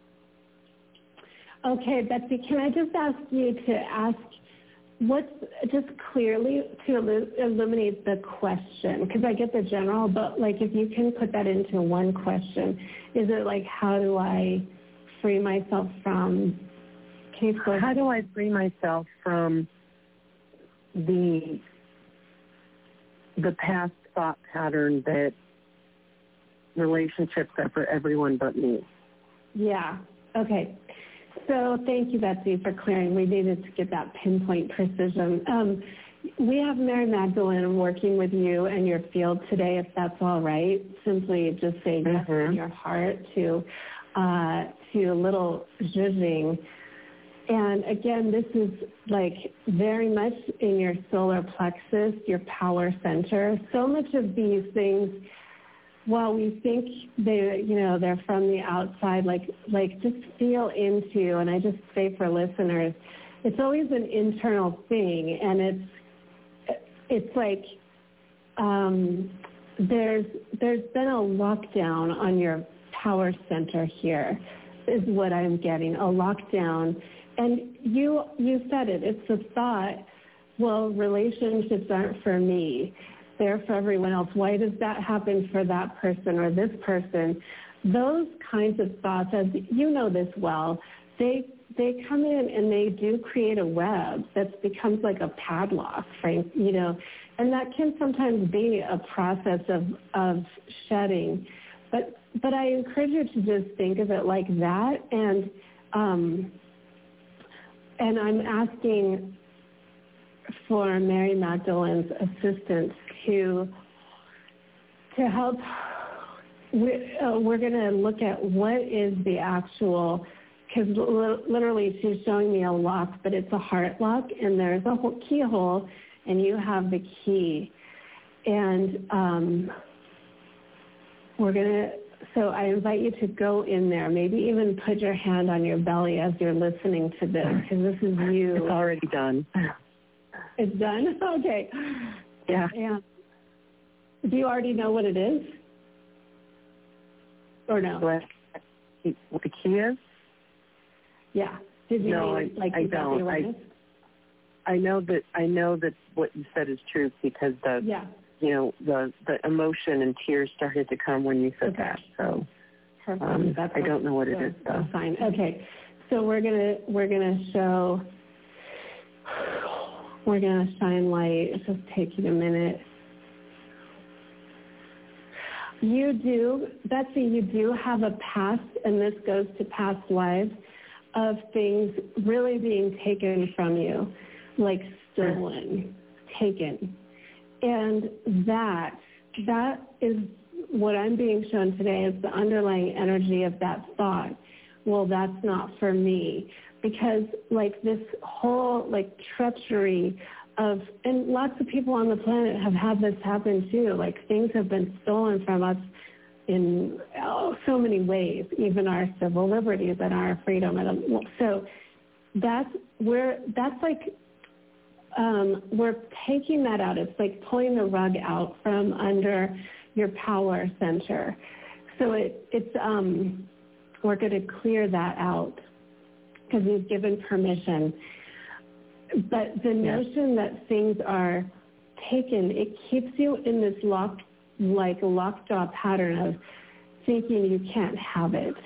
Okay, Betsy, can I just ask you to ask what's just clearly to eliminate the question, because I get the general, but like if you can put that into one question, is it like how do I free myself from? Can you go how do I free myself from the the past thought pattern that relationships are for everyone but me? Yeah. Okay. So thank you, Betsy, for clearing. We needed to get that pinpoint precision. Um, we have Mary Magdalene working with you and your field today, if that's all right. Simply just say yes mm-hmm. in your heart to uh, to a little zhuzhing. And again, this is like very much in your solar plexus, your power center. So much of these things, while we think they, you know, they're from the outside, like, like just feel into, and I just say for listeners, it's always an internal thing, and it's it's like um, there's there's been a lockdown on your power center here, is what I'm getting, a lockdown. And you you said it, it's a thought, well, relationships aren't for me, they're for everyone else. Why does that happen for that person or this person? Those kinds of thoughts, as you know this well, they they come in and they do create a web that becomes like a padlock, Frank, you know, and that can sometimes be a process of, of shedding. But but I encourage you to just think of it like that, and um, and I'm asking for Mary Magdalene's assistance to to help. We, uh, we're going to look at what is the actual, because li- literally she's showing me a lock, but it's a heart lock, and there's a whole keyhole, and you have the key. And um, we're going to, so I invite you to go in there, maybe even put your hand on your belly as you're listening to this, because this is you. It's already done. It's done? Okay. Yeah. Yeah. Do you already know what it is? Or no? What, what the key is? Yeah. Did you no, mean, I, like I don't. I, I know that I know that what you said is true, because the yeah. you know the the emotion and tears started to come when you said okay. that. So um, I don't know what it is though. That's fine. Okay. So we're gonna we're gonna show we're gonna shine light. It's just taking a minute. You do, Betsy, you do have a past, and this goes to past lives, of things really being taken from you, like stolen, taken. And that, that is what I'm being shown today, is the underlying energy of that thought. Well, that's not for me. Because like this whole like treachery of, and lots of people on the planet have had this happen too, like things have been stolen from us in oh, so many ways, even our civil liberties and our freedom. And so that's, we're, that's like, um, we're taking that out. It's like pulling the rug out from under your power center. So it, it's, um, we're going to clear that out because we've given permission. But the notion that things are taken, it keeps you in this locked, like lockjaw pattern of thinking you can't have it.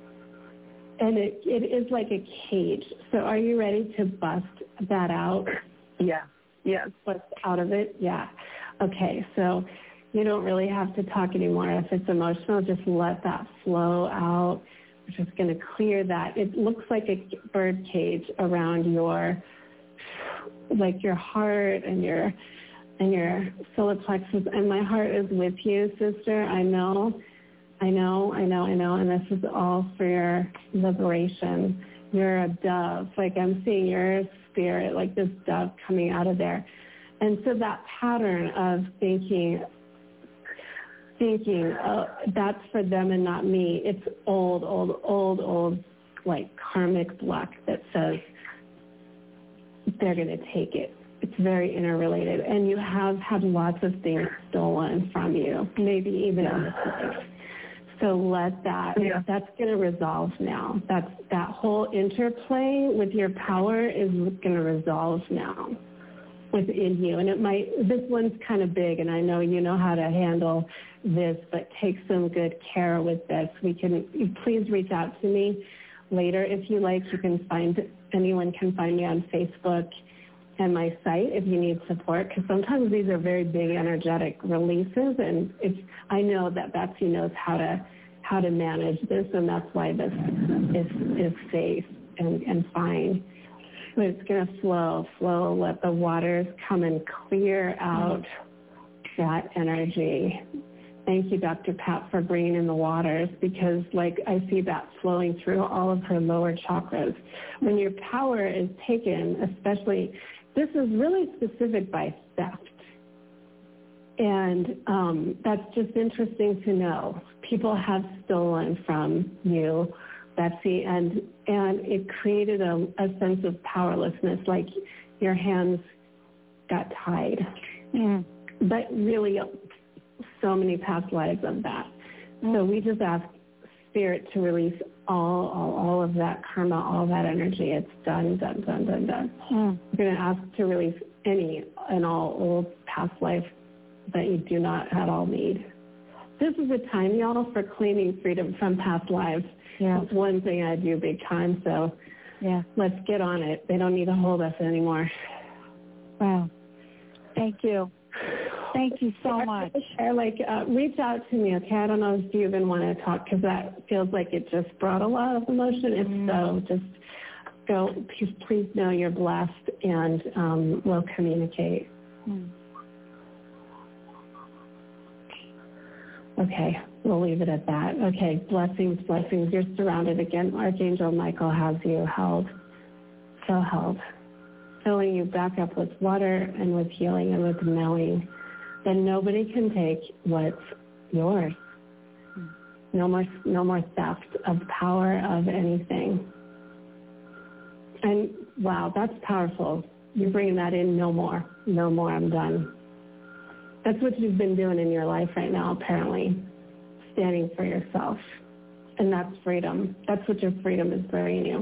And it, it is like a cage. So are you ready to bust that out? Yeah. Yeah. Bust out of it? Yeah. Okay. So you don't really have to talk anymore. If it's emotional, just let that flow out. We're just going to clear that. It looks like a bird cage around your like your heart and your and your solar plexus, and my heart is with you, sister. I know, I know, I know, I know, and this is all for your liberation. You're a dove. Like I'm seeing your spirit, like this dove coming out of there. And so that pattern of thinking, thinking, uh, that's for them and not me, it's old, old, old, old, like karmic block that says, they're going to take it. It's very interrelated. And you have had lots of things stolen from you, maybe even yeah. in this life. So let that, yeah. that's going to resolve now. That's, that whole interplay with your power is going to resolve now within you. And it might, this one's kind of big, and I know you know how to handle this, but take some good care with this. We can, please reach out to me later if you like. You can find, anyone can find me on Facebook and my site if you need support, because sometimes these are very big energetic releases, and it's, I know that Betsy knows how to how to manage this, and that's why this is is safe and, and fine. But it's going to flow, flow, let the waters come and clear out that energy. Thank you, Doctor Pat, for bringing in the waters, because like I see that flowing through all of her lower chakras. When your power is taken, especially, this is really specific by theft. And um, that's just interesting to know. People have stolen from you Betsy, and and it created a, a sense of powerlessness, like your hands got tied. Mm. But really, so many past lives of that. Mm. So we just ask Spirit to release all, all, all of that karma, all that energy. It's done, done, done, done, done. Mm. We're going to ask to release any and all old past life that you do not at all need. This is a time, y'all, for claiming freedom from past lives. Yeah. It's one thing I do big time, so yeah, let's get on it. They don't need to hold us anymore. Wow. Thank you. Thank you so much. Like, uh, reach out to me, okay? I don't know if you even want to talk, because that feels like it just brought a lot of emotion. If mm. so, just go. Please, please know you're blessed, and um, we'll communicate. Mm. Okay, we'll leave it at that. Okay, blessings, blessings. You're surrounded again. Archangel Michael has you held, so held, filling you back up with water and with healing and with knowing that nobody can take what's yours. No more, no more theft of power of anything. And wow, that's powerful. You're bringing that in. No more, no more. I'm done. That's what you've been doing in your life right now, apparently, standing for yourself. And that's freedom. That's what your freedom is bringing you.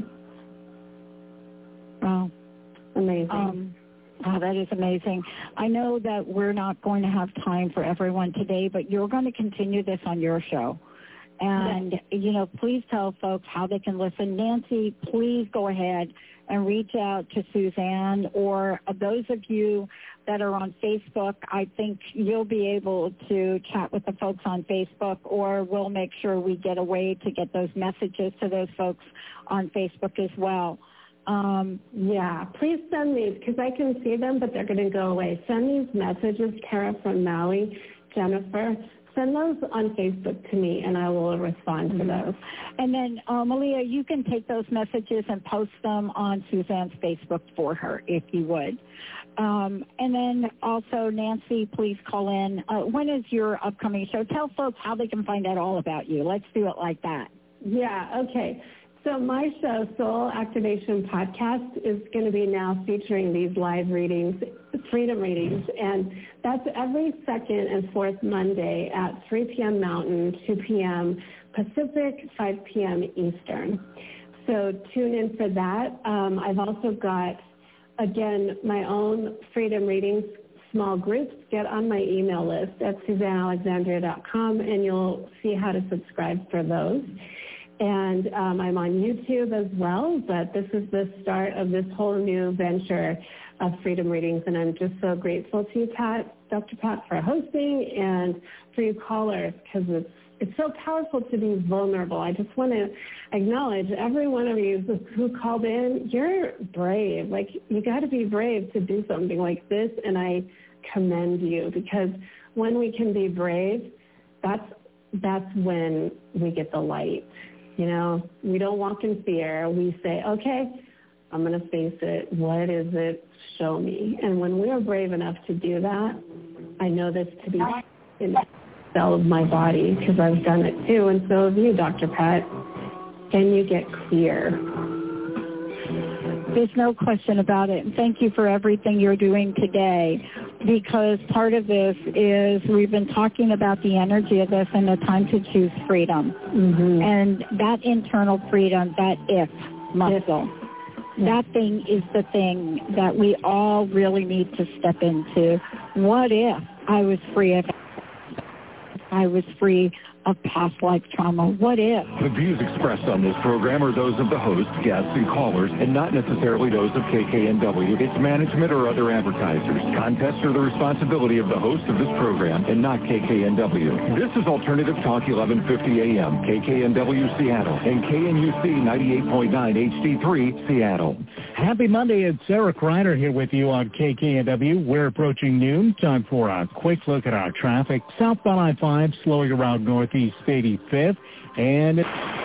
Wow. Amazing. Um, wow, that is amazing. I know that we're not going to have time for everyone today, but you're going to continue this on your show. And, yes. you know, please tell folks how they can listen. Nancy, please go ahead and reach out to Suzanne, or those of you that are on Facebook. I think you'll be able to chat with the folks on Facebook, or we'll make sure we get a way to get those messages to those folks on Facebook as well. Um, yeah, please send these, because I can see them, but they're going to go away. Send these messages, Kara from Maui, Jennifer. Send those on Facebook to me, and I will respond to those. And then, uh, Malia, you can take those messages and post them on Suzanne's Facebook for her, if you would. Um, and then also, Nancy, please call in. Uh, when is your upcoming show? Tell folks how they can find out all about you. Let's do it like that. Yeah, okay. So my show, Soul Activation Podcast, is going to be now featuring these live readings, freedom readings, and that's every second and fourth Monday at three p.m. Mountain, two p.m. Pacific, five p.m. Eastern. So tune in for that. Um, I've also got, again, my own freedom readings, small groups. Get on my email list at suzanne alexandria dot com, and you'll see how to subscribe for those. And um, I'm on YouTube as well, but this is the start of this whole new venture of freedom readings, and I'm just so grateful to you, Pat, Doctor Pat, for hosting, and for you callers, because it's it's so powerful to be vulnerable. I just want to acknowledge every one of you who called in. You're brave. Like, you got to be brave to do something like this, and I commend you, because when we can be brave, that's that's when we get the light. You know, we don't walk in fear. We say, okay, I'm going to face it. What is it? Show me. And when we are brave enough to do that, I know this to be in the cell of my body, because I've done it too, and so have you, Doctor Pat. Can you get clear? There's no question about it. And thank you for everything you're doing today, because part of this is we've been talking about the energy of this and the time to choose freedom. Mm-hmm. And that internal freedom, that if muscle, if. that thing is the thing that we all really need to step into. What if I was free of I was free of past life trauma? What if? The views expressed on this program are those of the host, guests, and callers, and not necessarily those of K K N W, its management, or other advertisers. Contests are the responsibility of the host of this program and not K K N W. This is Alternative Talk eleven fifty A M, K K N W Seattle, and K N U C ninety-eight point nine H D three Seattle. Happy Monday. It's Eric Ryder here with you on K K N W. We're approaching noon. Time for a quick look at our traffic. Southbound I five slowing around Northeast eighty-fifth, and